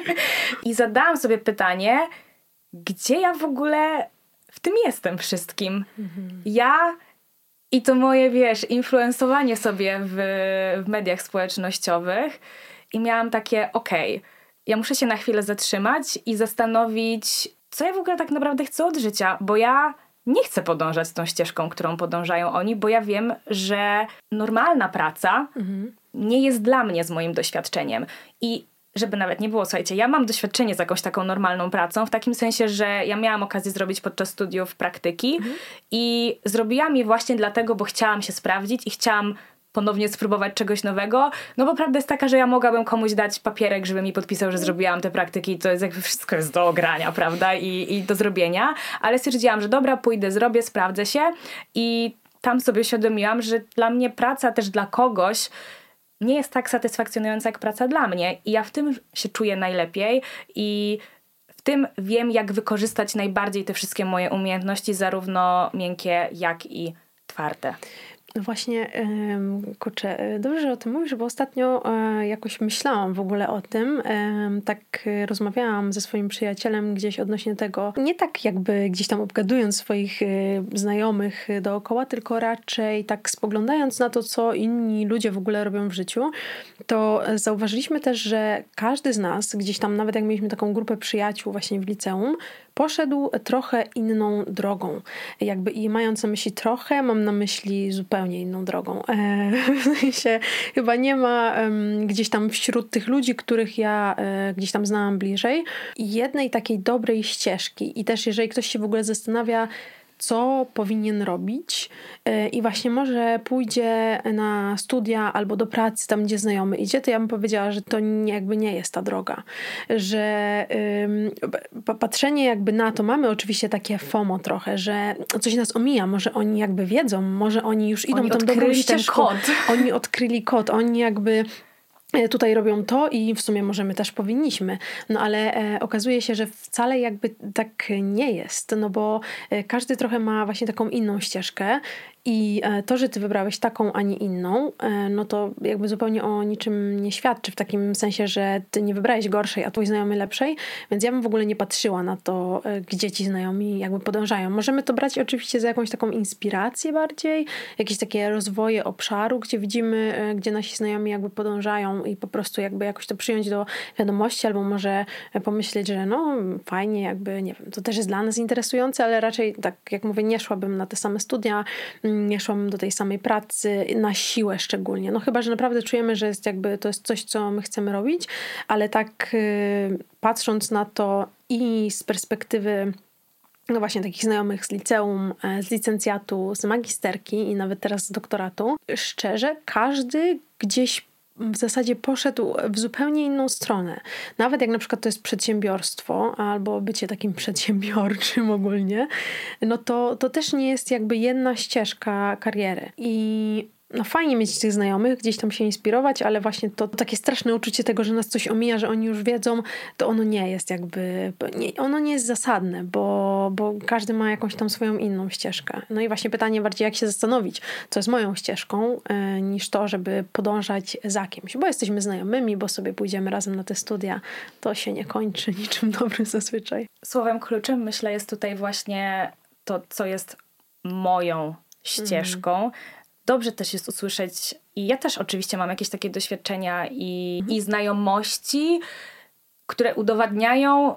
I zadałam sobie pytanie, gdzie ja w ogóle w tym jestem wszystkim? Ja i to moje, wiesz, influencowanie sobie w mediach społecznościowych i miałam takie, ja muszę się na chwilę zatrzymać i zastanowić, co ja w ogóle tak naprawdę chcę od życia, bo ja nie chcę podążać tą ścieżką, którą podążają oni, bo ja wiem, że normalna praca nie jest dla mnie z moim doświadczeniem. I żeby nawet nie było, słuchajcie, ja mam doświadczenie z jakąś taką normalną pracą, w takim sensie, że ja miałam okazję zrobić podczas studiów praktyki i zrobiłam je właśnie dlatego, bo chciałam się sprawdzić i chciałam ponownie spróbować czegoś nowego, no bo prawda jest taka, że ja mogłabym komuś dać papierek, żeby mi podpisał, że zrobiłam te praktyki, to jest jakby wszystko jest do ogrania, prawda, i do zrobienia, ale stwierdziłam, że dobra, pójdę, zrobię, sprawdzę się i tam sobie uświadomiłam, że dla mnie praca też dla kogoś nie jest tak satysfakcjonująca jak praca dla mnie i ja w tym się czuję najlepiej i w tym wiem, jak wykorzystać najbardziej te wszystkie moje umiejętności, zarówno miękkie, jak i twarde. No właśnie, kurczę, dobrze, że o tym mówisz, bo ostatnio jakoś myślałam w ogóle o tym. Tak rozmawiałam ze swoim przyjacielem gdzieś odnośnie tego, nie tak jakby gdzieś tam obgadując swoich znajomych dookoła, tylko raczej tak spoglądając na to, co inni ludzie w ogóle robią w życiu, to zauważyliśmy też, że każdy z nas, gdzieś tam nawet jak mieliśmy taką grupę przyjaciół właśnie w liceum, poszedł trochę inną drogą. Jakby i mając na myśli trochę, mam na myśli zupełnie inną drogą. W sensie chyba nie ma gdzieś tam wśród tych ludzi, których ja gdzieś tam znałam bliżej, jednej takiej dobrej ścieżki. I też jeżeli ktoś się w ogóle zastanawia, co powinien robić i właśnie może pójdzie na studia albo do pracy tam, gdzie znajomy idzie, to ja bym powiedziała, że to jakby nie jest ta droga. Że patrzenie jakby na to, mamy oczywiście takie FOMO trochę, że coś nas omija, może oni jakby wiedzą, może oni już idą tą dobrą ścieżką. Oni odkryli kod, oni jakby tutaj robią to i w sumie możemy też powinniśmy. No ale okazuje się, że wcale jakby tak nie jest, no bo każdy trochę ma właśnie taką inną ścieżkę i to, że ty wybrałeś taką, a nie inną, no to jakby zupełnie o niczym nie świadczy w takim sensie, że ty nie wybrałeś gorszej, a twój znajomy lepszej, więc ja bym w ogóle nie patrzyła na to, gdzie ci znajomi jakby podążają. Możemy to brać oczywiście za jakąś taką inspirację bardziej, jakieś takie rozwoje obszaru, gdzie widzimy, gdzie nasi znajomi jakby podążają i po prostu jakby jakoś to przyjąć do wiadomości, albo może pomyśleć, że no fajnie, jakby nie wiem, to też jest dla nas interesujące, ale raczej tak jak mówię, nie szłabym na te same studia, nie szłam do tej samej pracy, na siłę szczególnie. No chyba, że naprawdę czujemy, że jest jakby to jest coś, co my chcemy robić, ale tak patrząc na to i z perspektywy no właśnie takich znajomych z liceum, z licencjatu, z magisterki i nawet teraz z doktoratu, szczerze, każdy gdzieś w zasadzie poszedł w zupełnie inną stronę. Nawet jak na przykład to jest przedsiębiorstwo albo bycie takim przedsiębiorczym ogólnie, no to też nie jest jakby jedna ścieżka kariery. I no fajnie mieć tych znajomych, gdzieś tam się inspirować, ale właśnie to takie straszne uczucie tego, że nas coś omija, że oni już wiedzą, to ono nie jest jakby, ono nie jest zasadne, bo każdy ma jakąś tam swoją inną ścieżkę. No i właśnie pytanie bardziej, jak się zastanowić, co jest moją ścieżką, niż to, żeby podążać za kimś, bo jesteśmy znajomymi, bo sobie pójdziemy razem na te studia, to się nie kończy niczym dobrym zazwyczaj. Słowem kluczem, myślę, jest tutaj właśnie to, co jest moją ścieżką. Dobrze też jest usłyszeć, i ja też oczywiście mam jakieś takie doświadczenia i znajomości, które udowadniają,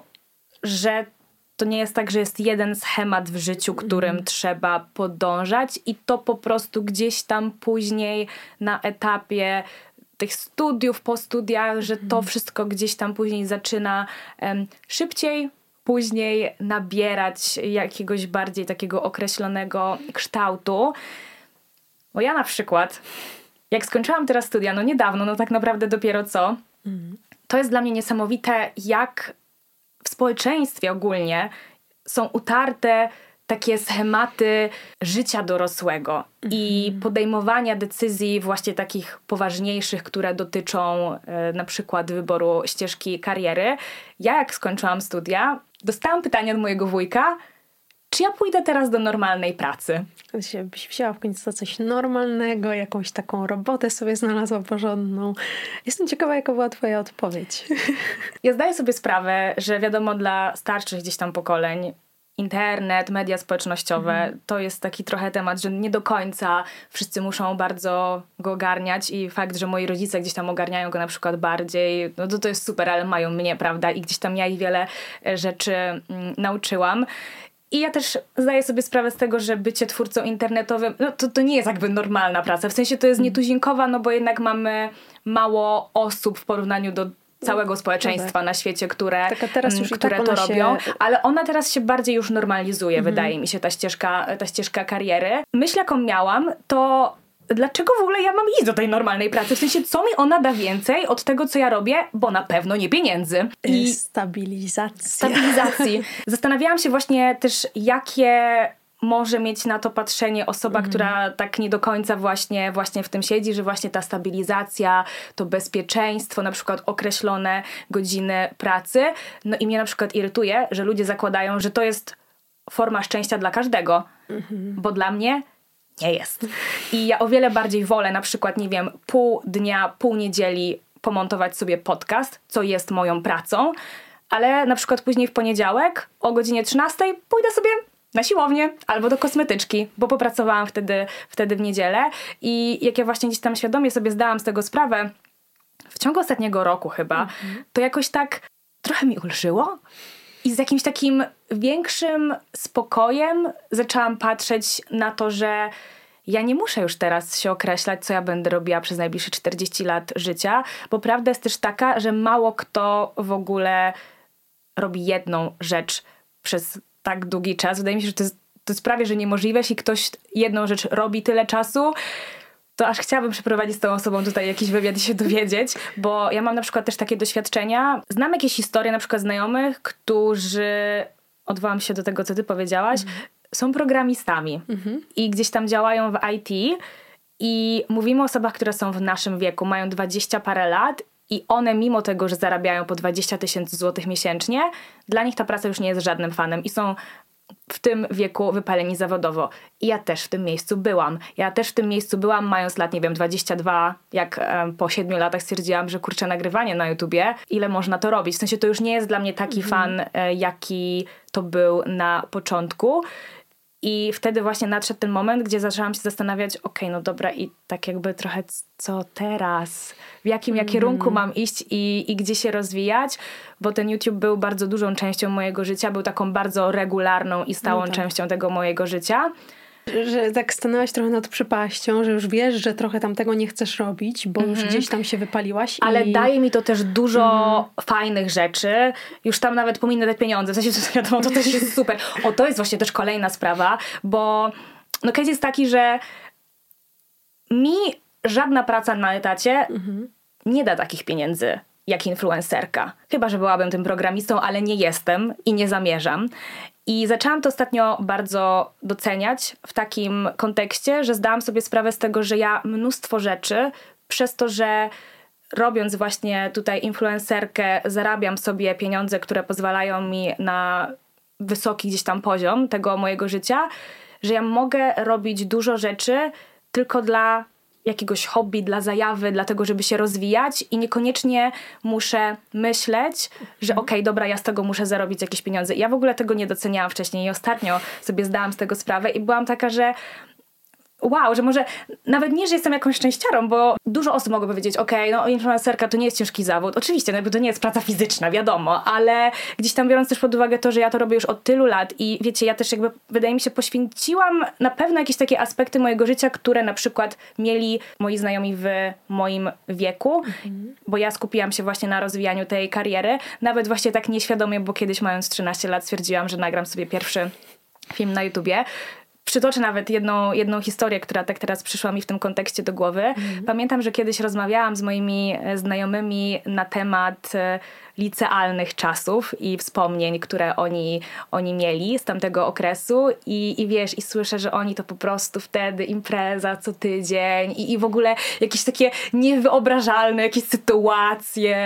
że to nie jest tak, że jest jeden schemat w życiu, którym trzeba podążać i to po prostu gdzieś tam później na etapie tych studiów, po studiach, że to wszystko gdzieś tam później zaczyna szybciej, później nabierać jakiegoś bardziej takiego określonego kształtu. Bo ja na przykład jak skończyłam teraz studia, no niedawno, no tak naprawdę dopiero co, to jest dla mnie niesamowite, jak w społeczeństwie ogólnie są utarte takie schematy życia dorosłego i podejmowania decyzji właśnie takich poważniejszych, które dotyczą na przykład wyboru ścieżki kariery. Ja jak skończyłam studia, dostałam pytanie od mojego wujka, czy ja pójdę teraz do normalnej pracy? Byś wzięła w końcu coś normalnego, jakąś taką robotę sobie znalazła porządną. Jestem ciekawa, jaka była twoja odpowiedź. Ja zdaję sobie sprawę, że wiadomo, dla starszych gdzieś tam pokoleń internet, media społecznościowe, to jest taki trochę temat, że nie do końca wszyscy muszą bardzo go ogarniać i fakt, że moi rodzice gdzieś tam ogarniają go na przykład bardziej, no to jest super, ale mają mnie, prawda? I gdzieś tam ja ich wiele rzeczy nauczyłam. I ja też zdaję sobie sprawę z tego, że bycie twórcą internetowym, no to nie jest jakby normalna praca. W sensie to jest nietuzinkowa, no bo jednak mamy mało osób w porównaniu do całego społeczeństwa na świecie, które to robią. Ale ona teraz się bardziej już normalizuje, wydaje mi się, ta ścieżka kariery. Myśl, jaką miałam, to dlaczego w ogóle ja mam iść do tej normalnej pracy? W sensie, co mi ona da więcej od tego, co ja robię? Bo na pewno nie pieniędzy. I stabilizacji. Zastanawiałam się właśnie też, jakie może mieć na to patrzenie osoba, która tak nie do końca właśnie w tym siedzi, że właśnie ta stabilizacja, to bezpieczeństwo, na przykład określone godziny pracy. No i mnie na przykład irytuje, że ludzie zakładają, że to jest forma szczęścia dla każdego. Bo dla mnie nie jest. I ja o wiele bardziej wolę na przykład, nie wiem, pół dnia, pół niedzieli pomontować sobie podcast, co jest moją pracą, ale na przykład później w poniedziałek o godzinie 13 pójdę sobie na siłownię albo do kosmetyczki, bo popracowałam wtedy w niedzielę i jak ja właśnie gdzieś tam świadomie sobie zdałam z tego sprawę, w ciągu ostatniego roku chyba, to jakoś tak trochę mi ulżyło i z jakimś takim większym spokojem zaczęłam patrzeć na to, że ja nie muszę już teraz się określać, co ja będę robiła przez najbliższe 40 lat życia, bo prawda jest też taka, że mało kto w ogóle robi jedną rzecz przez tak długi czas. Wydaje mi się, że to jest prawie, że niemożliwe. Jeśli ktoś jedną rzecz robi tyle czasu, to aż chciałabym przeprowadzić z tą osobą tutaj jakiś wywiad i się dowiedzieć, bo ja mam na przykład też takie doświadczenia. Znam jakieś historie na przykład znajomych, którzy, odwołam się do tego, co ty powiedziałaś, są programistami i gdzieś tam działają w IT i mówimy o osobach, które są w naszym wieku, mają 20 parę lat i one mimo tego, że zarabiają po 20 000 złotych miesięcznie, dla nich ta praca już nie jest żadnym fanem i są w tym wieku wypaleni zawodowo. I ja też w tym miejscu byłam. Mając lat, nie wiem, 22, jak po 7 latach stwierdziłam, że kurczę, nagrywanie na YouTubie, ile można to robić? W sensie to już nie jest dla mnie taki fan, jaki to był na początku. I wtedy właśnie nadszedł ten moment, gdzie zaczęłam się zastanawiać, okej, no dobra, i tak jakby trochę co teraz? W jakim ja kierunku mam iść i gdzie się rozwijać? Bo ten YouTube był bardzo dużą częścią mojego życia, był taką bardzo regularną i stałą częścią tego mojego życia. Że tak stanęłaś trochę nad przepaścią, że już wiesz, że trochę tam tego nie chcesz robić, bo już gdzieś tam się wypaliłaś. Ale daje mi to też dużo fajnych rzeczy. Już tam nawet pominę te pieniądze. W sensie, to wiadomo, to też jest super. O, to jest właśnie też kolejna sprawa, bo no case jest taki, że mi żadna praca na etacie nie da takich pieniędzy jak influencerka. Chyba że byłabym tym programistą, ale nie jestem i nie zamierzam. I zaczęłam to ostatnio bardzo doceniać w takim kontekście, że zdałam sobie sprawę z tego, że ja mnóstwo rzeczy przez to, że robiąc właśnie tutaj influencerkę, zarabiam sobie pieniądze, które pozwalają mi na wysoki gdzieś tam poziom tego mojego życia, że ja mogę robić dużo rzeczy tylko dla jakiegoś hobby, dla zajawy, dla tego, żeby się rozwijać i niekoniecznie muszę myśleć, że okej, dobra, ja z tego muszę zarobić jakieś pieniądze. Ja w ogóle tego nie doceniałam wcześniej i ostatnio sobie zdałam z tego sprawę i byłam taka, że wow, że może nawet nie, że jestem jakąś szczęściarą, bo dużo osób mogło powiedzieć, okej, no influencerka to nie jest ciężki zawód. Oczywiście, no jakby to nie jest praca fizyczna, wiadomo, ale gdzieś tam biorąc też pod uwagę to, że ja to robię już od tylu lat i wiecie, ja też jakby, wydaje mi się, poświęciłam na pewno jakieś takie aspekty mojego życia, które na przykład mieli moi znajomi w moim wieku, bo ja skupiłam się właśnie na rozwijaniu tej kariery, nawet właśnie tak nieświadomie, bo kiedyś mając 13 lat stwierdziłam, że nagram sobie pierwszy film na YouTubie. przytoczę nawet jedną historię, która tak teraz przyszła mi w tym kontekście do głowy. Pamiętam, że kiedyś rozmawiałam z moimi znajomymi na temat licealnych czasów i wspomnień, które oni mieli z tamtego okresu i wiesz, i słyszę, że oni to po prostu wtedy impreza co tydzień i w ogóle jakieś takie niewyobrażalne jakieś sytuacje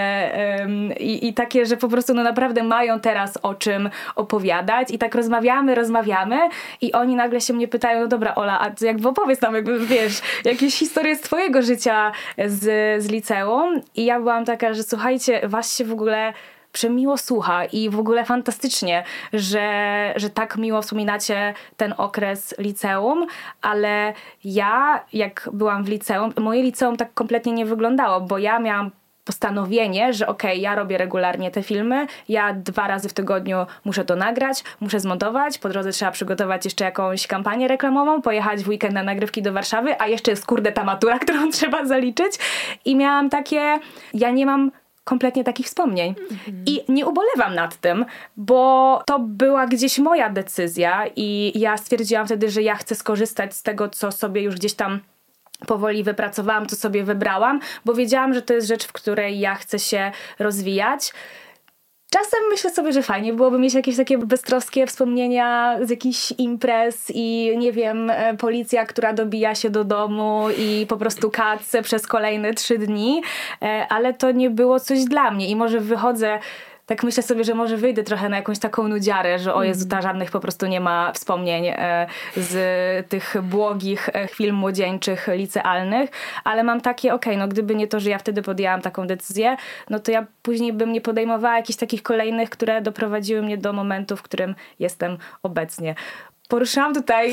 i takie, że po prostu no naprawdę mają teraz o czym opowiadać i tak rozmawiamy i oni nagle się mnie pytają, no dobra Ola, a jakby opowiedz nam jakby, wiesz, jakieś historie z twojego życia z liceum i ja byłam taka, że słuchajcie, was się w ogóle przemiło słucha i w ogóle fantastycznie, że tak miło wspominacie ten okres liceum, ale ja, jak byłam w liceum, moje liceum tak kompletnie nie wyglądało, bo ja miałam postanowienie, że okej, ja robię regularnie te filmy, ja 2 razy w tygodniu muszę to nagrać, muszę zmontować, po drodze trzeba przygotować jeszcze jakąś kampanię reklamową, pojechać w weekend na nagrywki do Warszawy, a jeszcze jest ta matura, którą trzeba zaliczyć i miałam takie, ja nie mam kompletnie takich wspomnień. I nie ubolewam nad tym, bo to była gdzieś moja decyzja i ja stwierdziłam wtedy, że ja chcę skorzystać z tego, co sobie już gdzieś tam powoli wypracowałam, co sobie wybrałam, bo wiedziałam, że to jest rzecz, w której ja chcę się rozwijać. Czasem myślę sobie, że fajnie byłoby mieć jakieś takie beztroskie wspomnienia z jakichś imprez i nie wiem, policja, która dobija się do domu i po prostu kacę przez kolejne 3 dni, ale to nie było coś dla mnie i może wychodzę, tak myślę sobie, że może wyjdę trochę na jakąś taką nudziarę, że o Jezu, ta żadnych po prostu nie ma wspomnień z tych błogich chwil młodzieńczych, licealnych, ale mam takie, no gdyby nie to, że ja wtedy podjęłam taką decyzję, no to ja później bym nie podejmowała jakichś takich kolejnych, które doprowadziły mnie do momentu, w którym jestem obecnie. Poruszyłam tutaj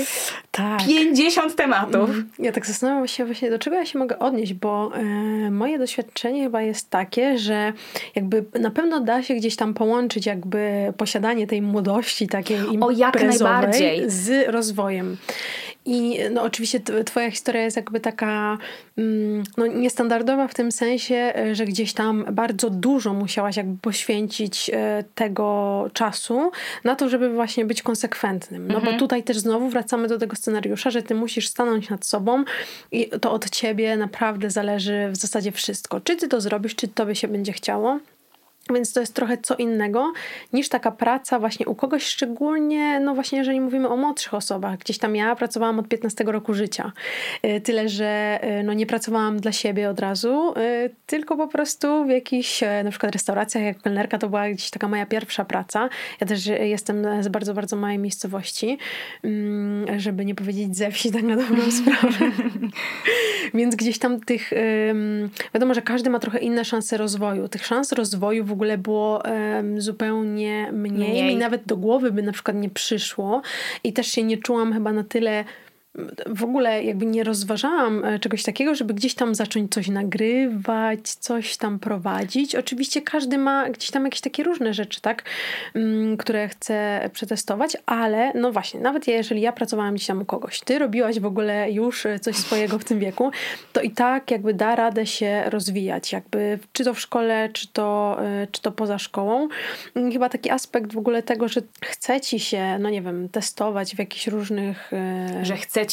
50 tematów. Ja tak zastanawiam się właśnie, do czego ja się mogę odnieść, bo moje doświadczenie chyba jest takie, że jakby na pewno da się gdzieś tam połączyć jakby posiadanie tej młodości takiej imprezowej jak najbardziej. z rozwojem. I no oczywiście twoja historia jest jakby taka no, niestandardowa w tym sensie, że gdzieś tam bardzo dużo musiałaś jakby poświęcić tego czasu na to, żeby właśnie być konsekwentnym. No bo tutaj też znowu wracamy do tego scenariusza, że ty musisz stanąć nad sobą i to od ciebie naprawdę zależy w zasadzie wszystko. Czy ty to zrobisz, czy tobie się będzie chciało. Więc to jest trochę co innego niż taka praca właśnie u kogoś, szczególnie no właśnie jeżeli mówimy o młodszych osobach. Gdzieś tam ja pracowałam od 15 roku życia. Tyle, że no nie pracowałam dla siebie od razu, tylko po prostu w jakichś na przykład restauracjach jako kelnerka to była gdzieś taka moja pierwsza praca. Ja też jestem z bardzo, bardzo małej miejscowości, żeby nie powiedzieć ze wsi tak na dobrą sprawę. Więc gdzieś tam tych wiadomo, że każdy ma trochę inne szanse rozwoju. Tych szans rozwoju w ogóle było zupełnie mniej. Mi nawet do głowy by na przykład nie przyszło i też się nie czułam chyba na tyle, w ogóle jakby nie rozważałam czegoś takiego, żeby gdzieś tam zacząć coś nagrywać, coś tam prowadzić. Oczywiście każdy ma gdzieś tam jakieś takie różne rzeczy, tak, które chce przetestować, ale no właśnie, nawet jeżeli ja pracowałam gdzieś tam u kogoś, ty robiłaś w ogóle już coś swojego w tym wieku, to i tak jakby da radę się rozwijać, jakby czy to w szkole, czy to poza szkołą. Chyba taki aspekt w ogóle tego, że chce ci się, no nie wiem, testować w jakichś różnych... Że chce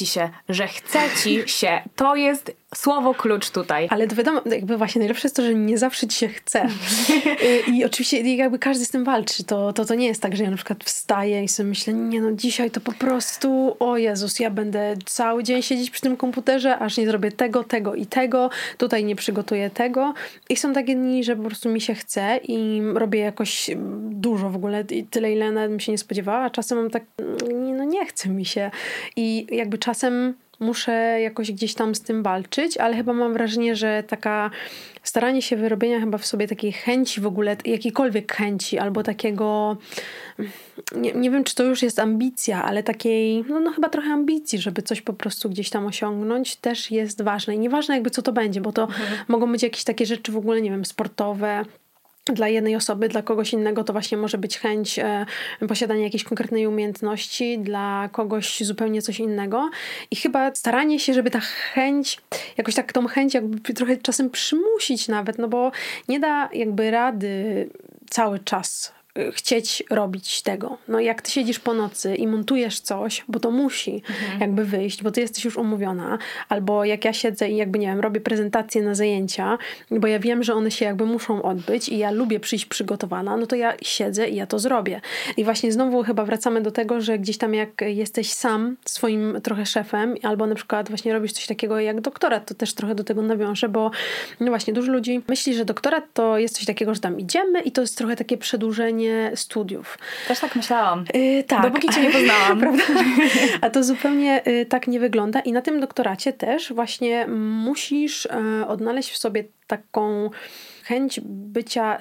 ci się. To jest słowo klucz tutaj. Ale to wiadomo, jakby właśnie najlepsze jest to, że nie zawsze ci się chce. I oczywiście jakby każdy z tym walczy. To nie jest tak, że ja na przykład wstaję i sobie myślę, nie no dzisiaj to po prostu, o Jezus, ja będę cały dzień siedzieć przy tym komputerze, aż nie zrobię tego i tego, tutaj nie przygotuję tego. I są takie dni, że po prostu mi się chce i robię jakoś dużo w ogóle, tyle ile nawet bym się nie spodziewała, a czasem mam tak, no nie chce mi się. I jakby czasem muszę jakoś gdzieś tam z tym walczyć, ale chyba mam wrażenie, że taka staranie się wyrobienia chyba w sobie takiej chęci w ogóle, jakiejkolwiek chęci, albo takiego, nie wiem, czy to już jest ambicja, ale takiej, no chyba trochę ambicji, żeby coś po prostu gdzieś tam osiągnąć, też jest ważne. I nieważne jakby co to będzie, bo to mogą być jakieś takie rzeczy w ogóle, nie wiem, sportowe. Dla jednej osoby, dla kogoś innego to właśnie może być chęć posiadania jakiejś konkretnej umiejętności, dla kogoś zupełnie coś innego. I chyba staranie się, żeby ta chęć, jakoś tak tą chęć jakby trochę czasem przymusić nawet, no bo nie da jakby rady cały czas chcieć robić tego. No jak ty siedzisz po nocy i montujesz coś, bo to musi jakby wyjść, bo ty jesteś już umówiona, albo jak ja siedzę i jakby, nie wiem, robię prezentacje na zajęcia, bo ja wiem, że one się jakby muszą odbyć i ja lubię przyjść przygotowana, no to ja siedzę i ja to zrobię. I właśnie znowu chyba wracamy do tego, że gdzieś tam jak jesteś sam swoim trochę szefem, albo na przykład właśnie robisz coś takiego jak doktorat, to też trochę do tego nawiążę, bo no właśnie dużo ludzi myśli, że doktorat to jest coś takiego, że tam idziemy i to jest trochę takie przedłużenie studiów. Też tak myślałam. Tak. Dopóki cię nie poznałam. Prawda? A to zupełnie tak nie wygląda i na tym doktoracie też właśnie musisz odnaleźć w sobie taką chęć bycia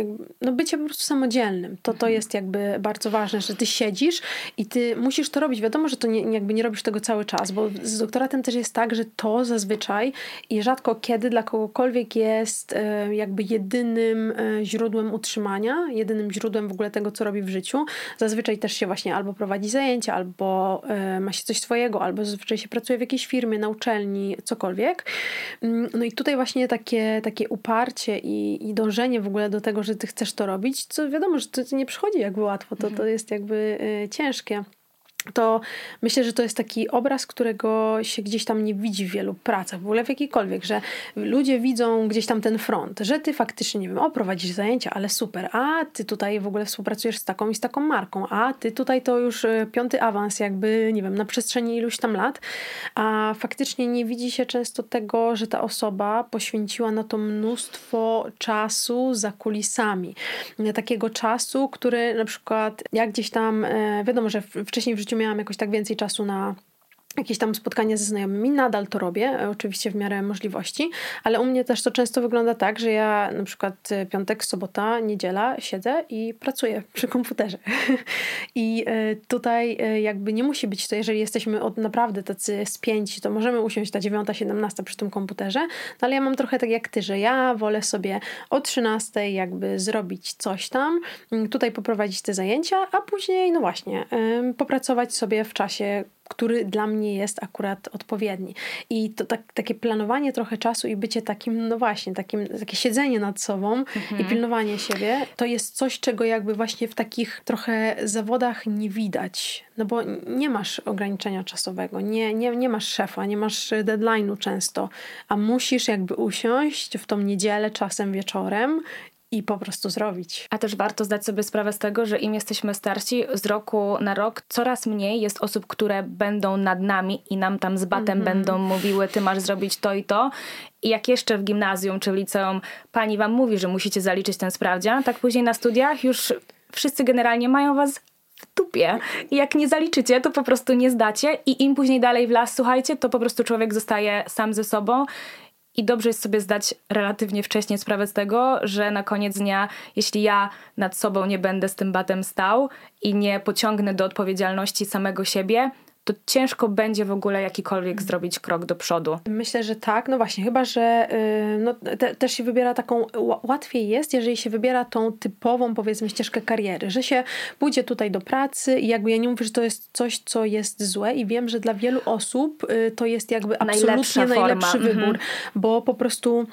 po prostu samodzielnym. To jest jakby bardzo ważne, że ty siedzisz i ty musisz to robić. Wiadomo, że to nie robisz tego cały czas, bo z doktoratem też jest tak, że to zazwyczaj i rzadko kiedy dla kogokolwiek jest jakby jedynym źródłem utrzymania, jedynym źródłem w ogóle tego, co robi w życiu. Zazwyczaj też się właśnie albo prowadzi zajęcia, albo ma się coś swojego, albo zazwyczaj się pracuje w jakiejś firmie, na uczelni, cokolwiek. No i tutaj właśnie takie uparcie i dążenie w ogóle do tego, że ty chcesz to robić, co wiadomo, że to nie przychodzi jakby łatwo, to jest jakby ciężkie. To myślę, że to jest taki obraz, którego się gdzieś tam nie widzi w wielu pracach, w ogóle w jakiejkolwiek, że ludzie widzą gdzieś tam ten front, że ty faktycznie, nie wiem, prowadzisz zajęcia, ale super, a ty tutaj w ogóle współpracujesz z taką i z taką marką, a ty tutaj to już 5. awans jakby, nie wiem, na przestrzeni iluś tam lat, a faktycznie nie widzi się często tego, że ta osoba poświęciła na to mnóstwo czasu za kulisami. Takiego czasu, który na przykład jak gdzieś tam, wiadomo, że wcześniej w życiu miałam jakoś tak więcej czasu na jakieś tam spotkania ze znajomymi, nadal to robię, oczywiście w miarę możliwości, ale u mnie też to często wygląda tak, że ja na przykład piątek, sobota, niedziela siedzę i pracuję przy komputerze. I tutaj jakby nie musi być to, jeżeli jesteśmy naprawdę tacy spięci, to możemy usiąść ta 9:17 przy tym komputerze, no ale ja mam trochę tak jak ty, że ja wolę sobie o 13:00 jakby zrobić coś tam, tutaj poprowadzić te zajęcia, a później no właśnie popracować sobie w czasie, który dla mnie jest akurat odpowiedni. I to takie planowanie trochę czasu i bycie takim, no właśnie, takie siedzenie nad sobą i pilnowanie siebie, to jest coś, czego jakby właśnie w takich trochę zawodach nie widać. No bo nie masz ograniczenia czasowego, nie masz szefa, nie masz deadline'u często, a musisz jakby usiąść w tą niedzielę, czasem wieczorem i po prostu zrobić. A też warto zdać sobie sprawę z tego, że im jesteśmy starsi, z roku na rok coraz mniej jest osób, które będą nad nami i nam tam z batem będą mówiły, ty masz zrobić to i to. I jak jeszcze w gimnazjum czy w liceum pani wam mówi, że musicie zaliczyć ten sprawdzian, tak później na studiach już wszyscy generalnie mają was w dupie. I jak nie zaliczycie, to po prostu nie zdacie i im później dalej w las, słuchajcie, to po prostu człowiek zostaje sam ze sobą. I dobrze jest sobie zdać relatywnie wcześnie sprawę z tego, że na koniec dnia, jeśli ja nad sobą nie będę z tym batem stał i nie pociągnę do odpowiedzialności samego siebie, to ciężko będzie w ogóle jakikolwiek zrobić krok do przodu. Myślę, że tak. No właśnie, chyba, że też się wybiera taką, łatwiej jest, jeżeli się wybiera tą typową, powiedzmy, ścieżkę kariery, że się pójdzie tutaj do pracy i jakby ja nie mówię, że to jest coś, co jest złe i wiem, że dla wielu osób to jest jakby absolutnie najlepszy wybór, bo po prostu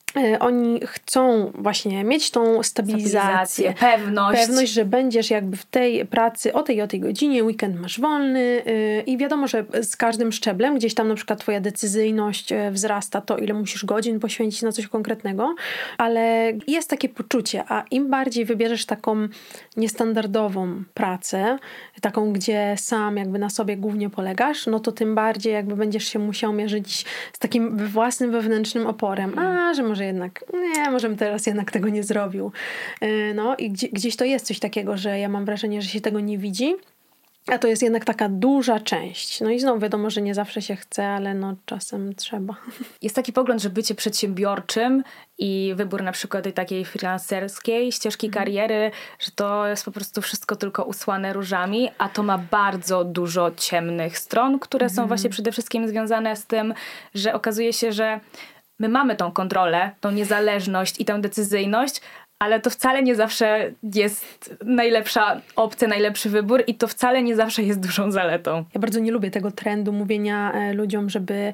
oni chcą właśnie mieć tą stabilizację, pewność, że będziesz jakby w tej pracy o tej godzinie, weekend masz wolny i wiadomo, że z każdym szczeblem gdzieś tam na przykład twoja decyzyjność wzrasta, to ile musisz godzin poświęcić na coś konkretnego, ale jest takie poczucie, a im bardziej wybierzesz taką niestandardową pracę, taką, gdzie sam jakby na sobie głównie polegasz, no to tym bardziej jakby będziesz się musiał mierzyć z takim własnym wewnętrznym oporem, że może bym teraz jednak tego nie zrobił. No i gdzieś to jest coś takiego, że ja mam wrażenie, że się tego nie widzi, a to jest jednak taka duża część. No i znowu wiadomo, że nie zawsze się chce, ale no czasem trzeba. Jest taki pogląd, że bycie przedsiębiorczym i wybór na przykład tej takiej freelancerskiej ścieżki kariery, że to jest po prostu wszystko tylko usłane różami, a to ma bardzo dużo ciemnych stron, które są właśnie przede wszystkim związane z tym, że okazuje się, że my mamy tą kontrolę, tą niezależność i tę decyzyjność, ale to wcale nie zawsze jest najlepsza opcja, najlepszy wybór i to wcale nie zawsze jest dużą zaletą. Ja bardzo nie lubię tego trendu mówienia ludziom, żeby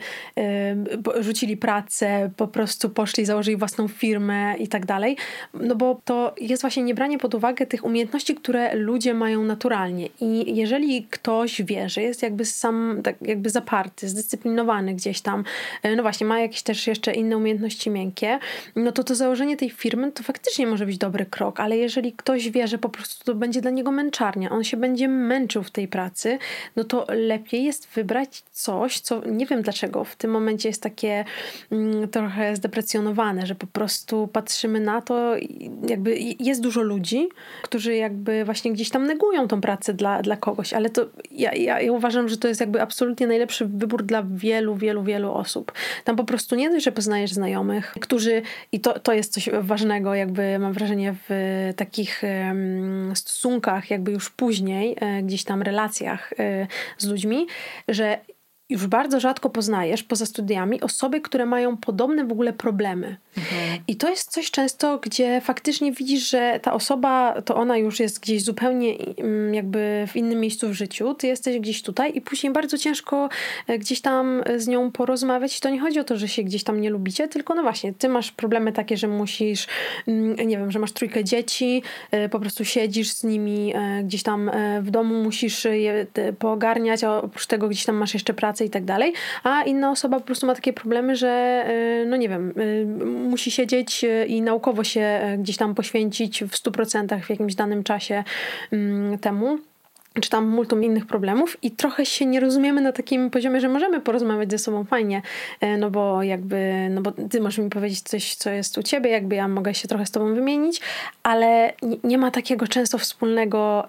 rzucili pracę, po prostu poszli, założyli własną firmę i tak dalej, no bo to jest właśnie niebranie pod uwagę tych umiejętności, które ludzie mają naturalnie i jeżeli ktoś wie, że jest jakby sam, tak jakby zaparty, zdyscyplinowany gdzieś tam, no właśnie ma jakieś też jeszcze inne umiejętności miękkie, no to założenie tej firmy to faktycznie może być dobry krok, ale jeżeli ktoś wie, że po prostu to będzie dla niego męczarnia, on się będzie męczył w tej pracy, no to lepiej jest wybrać coś, co nie wiem dlaczego w tym momencie jest takie trochę zdeprecjonowane, że po prostu patrzymy na to, jakby jest dużo ludzi, którzy jakby właśnie gdzieś tam negują tą pracę dla kogoś, ale to ja uważam, że to jest jakby absolutnie najlepszy wybór dla wielu osób. Tam po prostu nie dość, że poznajesz znajomych, którzy, i to jest coś ważnego, jakby mam wrażenie w takich stosunkach jakby już później, gdzieś tam relacjach z ludźmi, że już bardzo rzadko poznajesz poza studiami osoby, które mają podobne w ogóle problemy. I to jest coś często, gdzie faktycznie widzisz, że ta osoba, to ona już jest gdzieś zupełnie jakby w innym miejscu w życiu, ty jesteś gdzieś tutaj i później bardzo ciężko gdzieś tam z nią porozmawiać. I to nie chodzi o to, że się gdzieś tam nie lubicie, tylko no właśnie, ty masz problemy takie, że musisz, nie wiem, że masz 3 dzieci, po prostu siedzisz z nimi gdzieś tam w domu, musisz je poogarniać, a oprócz tego gdzieś tam masz jeszcze pracę i tak dalej, a inna osoba po prostu ma takie problemy, że no nie wiem, musi siedzieć i naukowo się gdzieś tam poświęcić w 100% w jakimś danym czasie temu. Czy tam multum innych problemów i trochę się nie rozumiemy na takim poziomie, że możemy porozmawiać ze sobą fajnie, no bo ty możesz mi powiedzieć coś, co jest u ciebie, jakby ja mogę się trochę z tobą wymienić, ale nie ma takiego często wspólnego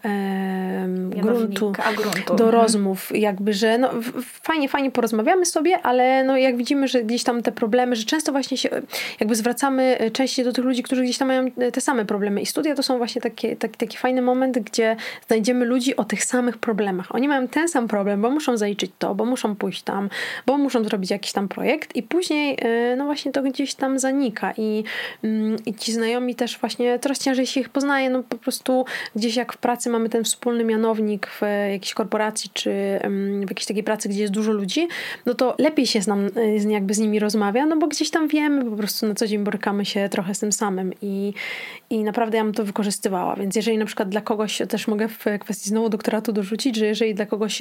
gruntu do rozmów, jakby, że no fajnie porozmawiamy sobie, ale no jak widzimy, że gdzieś tam te problemy, że często właśnie się jakby zwracamy częściej do tych ludzi, którzy gdzieś tam mają te same problemy i studia to są właśnie taki fajny moment, gdzie znajdziemy ludzi o tych samych problemach. Oni mają ten sam problem, bo muszą zaliczyć to, bo muszą pójść tam, bo muszą zrobić jakiś tam projekt i później no właśnie to gdzieś tam zanika i ci znajomi też właśnie coraz ciężej się ich poznaje, no po prostu gdzieś jak w pracy mamy ten wspólny mianownik w jakiejś korporacji czy w jakiejś takiej pracy, gdzie jest dużo ludzi, no to lepiej się jakby z nimi rozmawia, no bo gdzieś tam wiemy, po prostu na co dzień borykamy się trochę z tym samym i naprawdę ja bym to wykorzystywała, więc jeżeli na przykład dla kogoś, też mogę w kwestii znowu doktoratu dorzucić, że jeżeli dla kogoś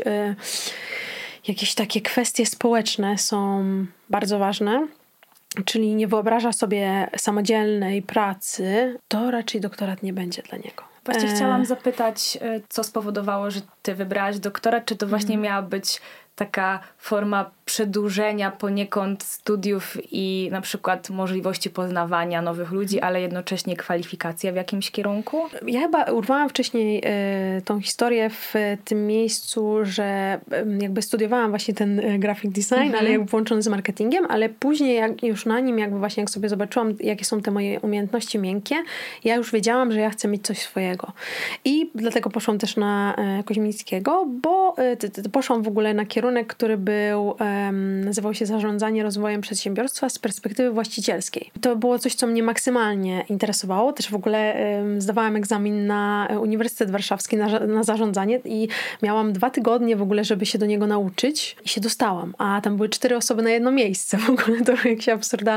jakieś takie kwestie społeczne są bardzo ważne, czyli nie wyobraża sobie samodzielnej pracy, to raczej doktorat nie będzie dla niego. Właśnie chciałam zapytać, co spowodowało, że ty wybrałaś doktorat, czy to właśnie miała być taka forma przedłużenia poniekąd studiów i na przykład możliwości poznawania nowych ludzi, ale jednocześnie kwalifikacja w jakimś kierunku? Ja chyba urwałam wcześniej tą historię w tym miejscu, że jakby studiowałam właśnie ten graphic design, ale jakby połączony z marketingiem, ale później jak już na nim jakby właśnie jak sobie zobaczyłam, jakie są te moje umiejętności miękkie, ja już wiedziałam, że ja chcę mieć coś swojego. I dlatego poszłam też na Koźmińskiego, bo poszłam w ogóle na kierunek, który był nazywał się Zarządzanie rozwojem przedsiębiorstwa z perspektywy właścicielskiej. To było coś, co mnie maksymalnie interesowało. Też w ogóle zdawałam egzamin na Uniwersytet Warszawski na zarządzanie i miałam 2 tygodnie w ogóle, żeby się do niego nauczyć i się dostałam. A tam były 4 osoby na jedno miejsce. W ogóle to jakiś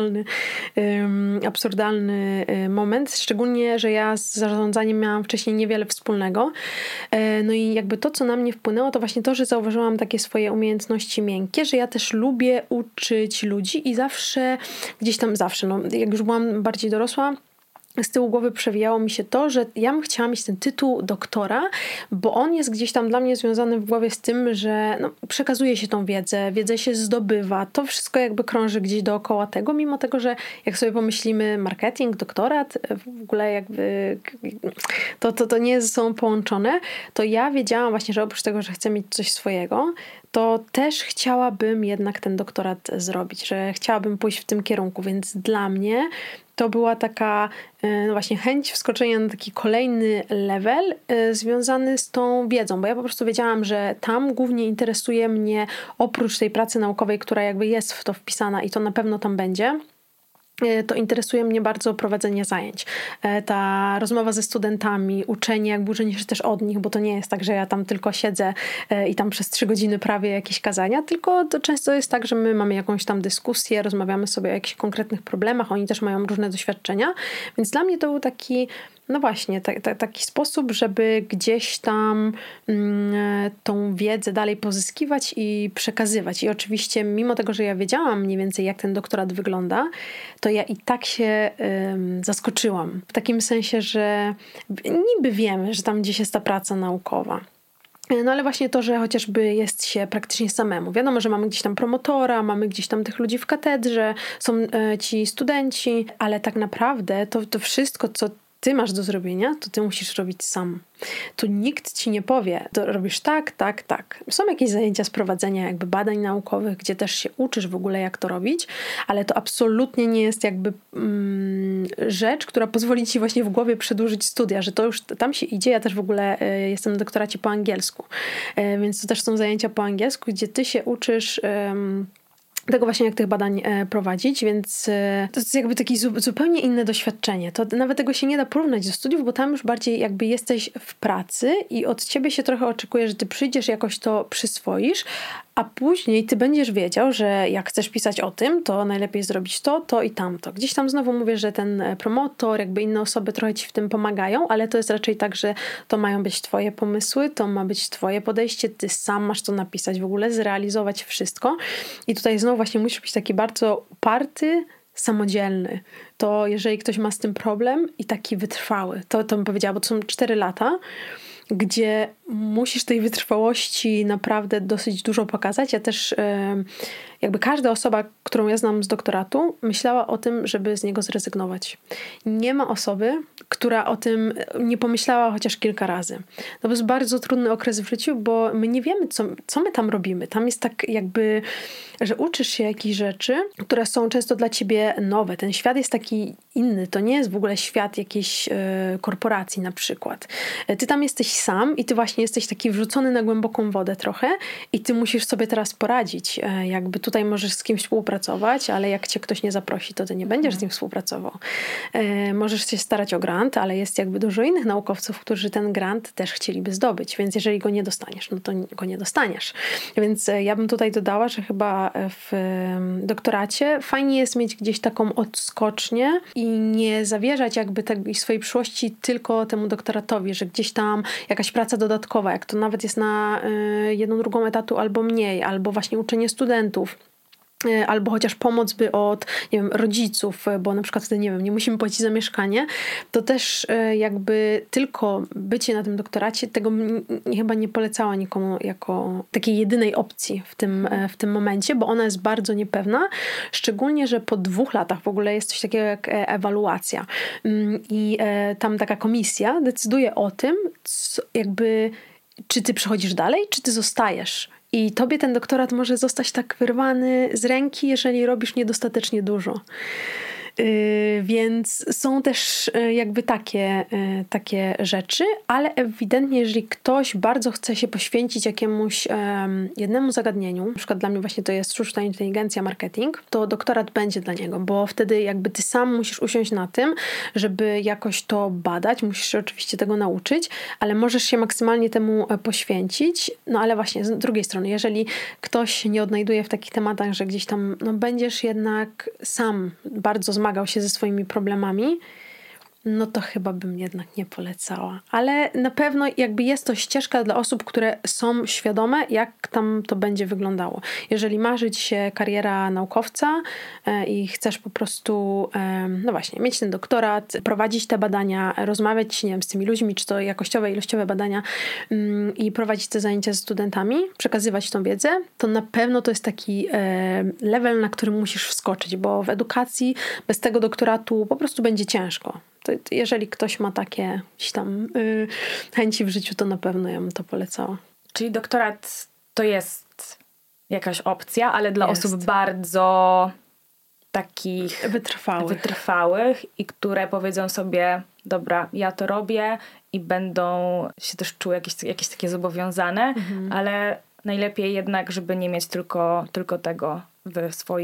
absurdalny moment. Szczególnie, że ja z zarządzaniem miałam wcześniej niewiele wspólnego. No i jakby to, co na mnie wpłynęło, to właśnie to, że zauważyłam takie swoje umiejętności miękkie, że ja też lubię uczyć ludzi i gdzieś tam no jak już byłam bardziej dorosła, z tyłu głowy przewijało mi się to, że ja bym chciała mieć ten tytuł doktora, bo on jest gdzieś tam dla mnie związany w głowie z tym, że no, przekazuje się tą wiedzę się zdobywa, to wszystko jakby krąży gdzieś dookoła tego, mimo tego, że jak sobie pomyślimy marketing, doktorat, w ogóle jakby to nie jest ze sobą połączone, to ja wiedziałam właśnie, że oprócz tego, że chcę mieć coś swojego, to też chciałabym jednak ten doktorat zrobić, że chciałabym pójść w tym kierunku, więc dla mnie to była taka no właśnie chęć wskoczenia na taki kolejny level związany z tą wiedzą, bo ja po prostu wiedziałam, że tam głównie interesuje mnie oprócz tej pracy naukowej, która jakby jest w to wpisana i to na pewno tam będzie, to interesuje mnie bardzo prowadzenie zajęć. Ta rozmowa ze studentami, uczenie się też od nich, bo to nie jest tak, że ja tam tylko siedzę i tam przez 3 godziny prawię jakieś kazania, tylko to często jest tak, że my mamy jakąś tam dyskusję, rozmawiamy sobie o jakichś konkretnych problemach, oni też mają różne doświadczenia, więc dla mnie to był taki taki sposób, żeby gdzieś tam tą wiedzę dalej pozyskiwać i przekazywać. I oczywiście mimo tego, że ja wiedziałam mniej więcej, jak ten doktorat wygląda, to ja i tak się zaskoczyłam. W takim sensie, że niby wiemy, że tam gdzieś jest ta praca naukowa. No ale właśnie to, że chociażby jest się praktycznie samemu. Wiadomo, że mamy gdzieś tam promotora, mamy gdzieś tam tych ludzi w katedrze, są ci studenci, ale tak naprawdę to wszystko, co ty masz do zrobienia, to ty musisz robić sam. Tu nikt ci nie powie, to robisz tak, tak, tak. Są jakieś zajęcia z prowadzenia jakby badań naukowych, gdzie też się uczysz w ogóle, jak to robić, ale to absolutnie nie jest jakby rzecz, która pozwoli ci właśnie w głowie przedłużyć studia, że to już tam się idzie. Ja też w ogóle jestem na doktoracie po angielsku, więc to też są zajęcia po angielsku, gdzie ty się uczysz tego właśnie, jak tych badań prowadzić, więc to jest jakby takie zupełnie inne doświadczenie. To nawet tego się nie da porównać do studiów, bo tam już bardziej jakby jesteś w pracy i od ciebie się trochę oczekuje, że ty przyjdziesz, jakoś to przyswoisz, a później ty będziesz wiedział, że jak chcesz pisać o tym, to najlepiej zrobić to i tamto. Gdzieś tam znowu mówię, że ten promotor, jakby inne osoby trochę ci w tym pomagają, ale to jest raczej tak, że to mają być twoje pomysły, to ma być twoje podejście, ty sam masz to napisać, w ogóle zrealizować wszystko. I tutaj znowu właśnie musisz być taki bardzo uparty, samodzielny. To jeżeli ktoś ma z tym problem i taki wytrwały, to bym powiedziała, bo to są 4 lata, gdzie musisz tej wytrwałości naprawdę dosyć dużo pokazać. Ja też jakby każda osoba, którą ja znam z doktoratu, myślała o tym, żeby z niego zrezygnować. Nie ma osoby, która o tym nie pomyślała chociaż kilka razy. To jest bardzo trudny okres w życiu, bo my nie wiemy, co my tam robimy. Tam jest tak jakby, że uczysz się jakichś rzeczy, które są często dla ciebie nowe. Ten świat jest taki inny. To nie jest w ogóle świat jakiejś korporacji na przykład. Ty tam jesteś sam i ty właśnie jesteś taki wrzucony na głęboką wodę trochę i ty musisz sobie teraz poradzić. Jakby tutaj możesz z kimś współpracować, ale jak cię ktoś nie zaprosi, to ty nie będziesz z nim współpracował. Możesz się starać o grant, ale jest jakby dużo innych naukowców, którzy ten grant też chcieliby zdobyć, więc jeżeli go nie dostaniesz, no to go nie dostaniesz. Więc ja bym tutaj dodała, że chyba w doktoracie fajnie jest mieć gdzieś taką odskocznię i nie zawierzać jakby tej swojej przyszłości tylko temu doktoratowi, że gdzieś tam jakaś praca dodatkowa, jak to nawet jest na 1/2 etatu albo mniej, albo właśnie uczenie studentów, albo chociaż pomoc by od, nie wiem, rodziców, bo na przykład wtedy, nie wiem, nie musimy płacić za mieszkanie, to też jakby tylko bycie na tym doktoracie, tego chyba nie polecała nikomu jako takiej jedynej opcji w tym momencie, bo ona jest bardzo niepewna, szczególnie, że po 2 latach w ogóle jest coś takiego jak ewaluacja i tam taka komisja decyduje o tym, czy ty przechodzisz dalej, czy ty zostajesz. I tobie ten doktorat może zostać tak wyrwany z ręki, jeżeli robisz niedostatecznie dużo. Więc są też jakby takie rzeczy, ale ewidentnie, jeżeli ktoś bardzo chce się poświęcić jakiemuś jednemu zagadnieniu, na przykład dla mnie właśnie to jest sztuczna inteligencja, marketing, to doktorat będzie dla niego, bo wtedy jakby ty sam musisz usiąść na tym, żeby jakoś to badać, musisz się oczywiście tego nauczyć, ale możesz się maksymalnie temu poświęcić, no ale właśnie z drugiej strony, jeżeli ktoś się nie odnajduje w takich tematach, że gdzieś tam będziesz jednak sam bardzo zmagał się ze swoimi problemami, no to chyba bym jednak nie polecała. Ale na pewno jakby jest to ścieżka dla osób, które są świadome, jak tam to będzie wyglądało. Jeżeli marzy ci się kariera naukowca i chcesz po prostu, no właśnie, mieć ten doktorat, prowadzić te badania, rozmawiać, nie wiem, z tymi ludźmi, czy to jakościowe, ilościowe badania i prowadzić te zajęcia ze studentami, przekazywać tą wiedzę, to na pewno to jest taki level, na który musisz wskoczyć, bo w edukacji bez tego doktoratu po prostu będzie ciężko. To jeżeli ktoś ma takie gdzieś tam chęci w życiu, to na pewno ja bym to polecała. Czyli doktorat to jest jakaś opcja, ale dla osób bardzo takich wytrwałych i które powiedzą sobie, dobra, ja to robię i będą się też czuły jakieś takie zobowiązane, ale najlepiej jednak, żeby nie mieć tylko tego w swoim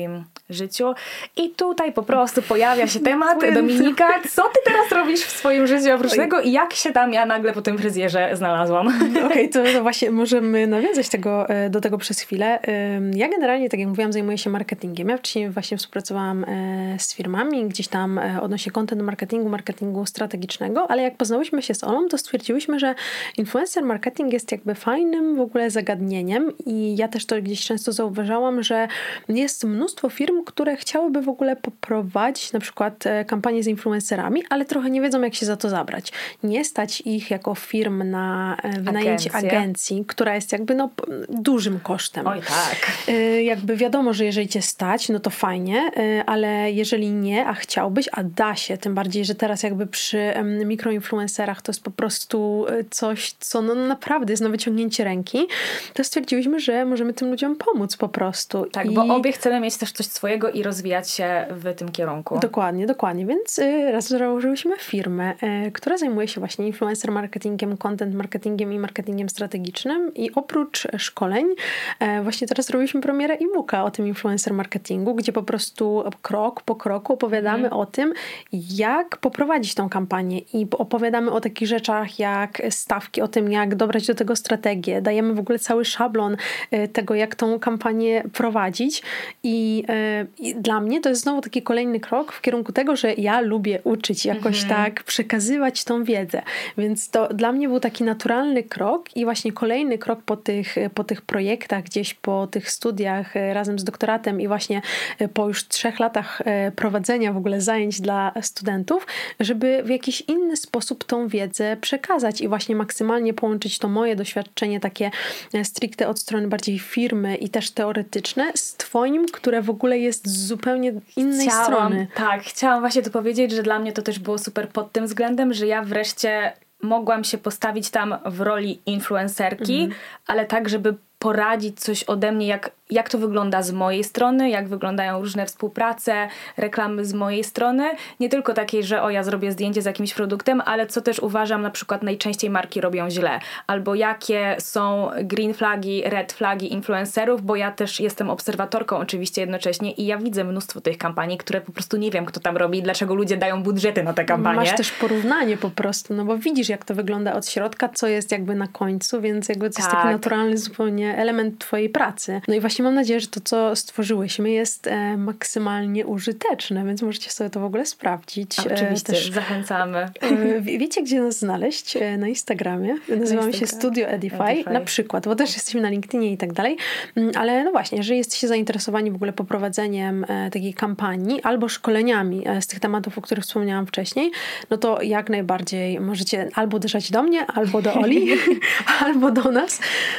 życiu. I tutaj po prostu pojawia się temat, Dominika, co ty teraz robisz w swoim życiu oprócz tego i jak się tam ja nagle po tym fryzjerze znalazłam? Okej, to właśnie możemy nawiązać do tego przez chwilę. Ja generalnie, tak jak mówiłam, zajmuję się marketingiem. Ja wcześniej właśnie współpracowałam z firmami, gdzieś tam odnośnie content marketingu strategicznego, ale jak poznałyśmy się z Olą, to stwierdziłyśmy, że influencer marketing jest jakby fajnym w ogóle zagadnieniem i ja też to gdzieś często zauważałam, że jest mnóstwo firm, które chciałyby w ogóle poprowadzić na przykład kampanię z influencerami, ale trochę nie wiedzą, jak się za to zabrać. Nie stać ich jako firm na wynajęcie agencji, która jest jakby dużym kosztem. Oj tak. Jakby wiadomo, że jeżeli cię stać, no to fajnie, ale jeżeli nie, a chciałbyś, a da się, tym bardziej, że teraz jakby przy mikroinfluencerach to jest po prostu coś, co naprawdę jest na wyciągnięcie ręki, to stwierdziłyśmy, że możemy tym ludziom pomóc po prostu. Tak, bo obie chcemy mieć też coś swojego i rozwijać się w tym kierunku. Dokładnie. Więc raz założyłyśmy firmę, która zajmuje się właśnie influencer marketingiem, content marketingiem i marketingiem strategicznym i oprócz szkoleń właśnie teraz robiliśmy premierę e-booka o tym influencer marketingu, gdzie po prostu krok po kroku opowiadamy o tym, jak poprowadzić tą kampanię i opowiadamy o takich rzeczach jak stawki, o tym, jak dobrać do tego strategię. Dajemy w ogóle cały szablon tego, jak tą kampanię prowadzić i dla mnie to jest znowu taki kolejny krok w kierunku tego, że ja lubię uczyć, jakoś tak przekazywać tą wiedzę. Więc to dla mnie był taki naturalny krok i właśnie kolejny krok po tych projektach, gdzieś po tych studiach razem z doktoratem i właśnie po już 3 latach prowadzenia w ogóle zajęć dla studentów, żeby w jakiś inny sposób tą wiedzę przekazać i właśnie maksymalnie połączyć to moje doświadczenie takie stricte od strony bardziej firmy i też teoretyczne z twoim, które w ogóle jest z zupełnie innej strony. Tak, chciałam właśnie to powiedzieć, że dla mnie to też było super pod tym względem, że ja wreszcie mogłam się postawić tam w roli influencerki, ale tak, żeby poradzić coś ode mnie, jak to wygląda z mojej strony, jak wyglądają różne współprace, reklamy z mojej strony. Nie tylko takiej, że ja zrobię zdjęcie z jakimś produktem, ale co też uważam na przykład najczęściej marki robią źle. Albo jakie są green flagi, red flagi influencerów, bo ja też jestem obserwatorką oczywiście jednocześnie i ja widzę mnóstwo tych kampanii, które po prostu nie wiem, kto tam robi i dlaczego ludzie dają budżety na te kampanie. Masz też porównanie po prostu, no bo widzisz, jak to wygląda od środka, co jest jakby na końcu, więc jakby to jest taki naturalny zupełnie element twojej pracy. No i właśnie mam nadzieję, że to, co stworzyłyśmy, jest maksymalnie użyteczne, więc możecie sobie to w ogóle sprawdzić. Oczywiście, też zachęcamy. Wiecie, gdzie nas znaleźć? Na Instagramie. Nazywamy się Studio Edify, na przykład, bo też jesteśmy na LinkedInie i tak dalej. Ale no właśnie, jeżeli jesteście zainteresowani w ogóle poprowadzeniem takiej kampanii albo szkoleniami z tych tematów, o których wspomniałam wcześniej, no to jak najbardziej możecie albo uderzać do mnie, albo do Oli, albo do nas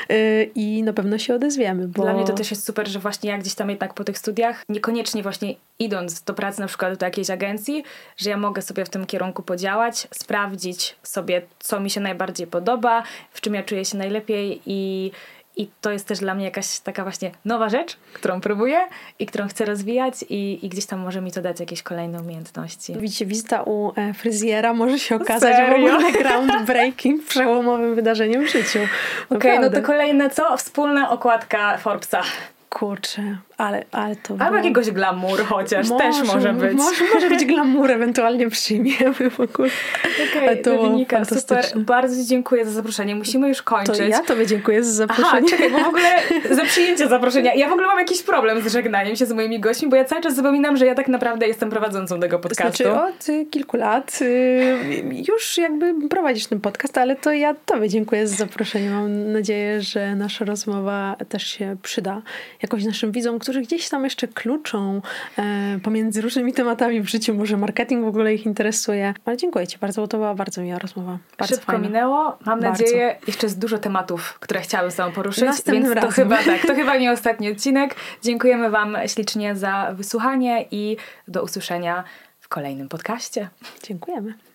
i na pewno się odezwiemy. Bo... Dla mnie to też jest super, że właśnie ja gdzieś tam jednak po tych studiach, niekoniecznie właśnie idąc do pracy na przykład do jakiejś agencji, że ja mogę sobie w tym kierunku podziałać, sprawdzić sobie, co mi się najbardziej podoba, w czym ja czuję się najlepiej i to jest też dla mnie jakaś taka właśnie nowa rzecz, którą próbuję i którą chcę rozwijać i gdzieś tam może mi to dać jakieś kolejne umiejętności. Widzicie, wizyta u fryzjera może się okazać w ogóle groundbreaking, przełomowym wydarzeniem w życiu. Okej, no to kolejne co? Wspólna okładka Forbesa. Kurczę, ale to albo jakiegoś glamour chociaż, też może być. Może być glamour, ewentualnie przyjmiemy w ogóle. Okej, Dominika, super. Bardzo Ci dziękuję za zaproszenie. Musimy już kończyć. To ja Tobie dziękuję za zaproszenie. Aha, czekaj, bo w ogóle za przyjęcie zaproszenia. Ja w ogóle mam jakiś problem z żegnaniem się z moimi gośćmi, bo ja cały czas zapominam, że ja tak naprawdę jestem prowadzącą tego podcastu. Znaczy od kilku lat już jakby prowadzisz ten podcast, ale to ja Tobie dziękuję za zaproszenie. Mam nadzieję, że nasza rozmowa też się przyda jakoś naszym widzom, którzy gdzieś tam jeszcze kluczą pomiędzy różnymi tematami w życiu. Może marketing w ogóle ich interesuje. Ale dziękuję Ci bardzo, bo to była bardzo miła rozmowa. Bardzo szybko fajna. Minęło. Mam nadzieję, jeszcze jest dużo tematów, które chciałabym z Tobą poruszyć. Następnym więc razem. To chyba nie ostatni odcinek. Dziękujemy Wam ślicznie za wysłuchanie i do usłyszenia w kolejnym podcaście. Dziękujemy.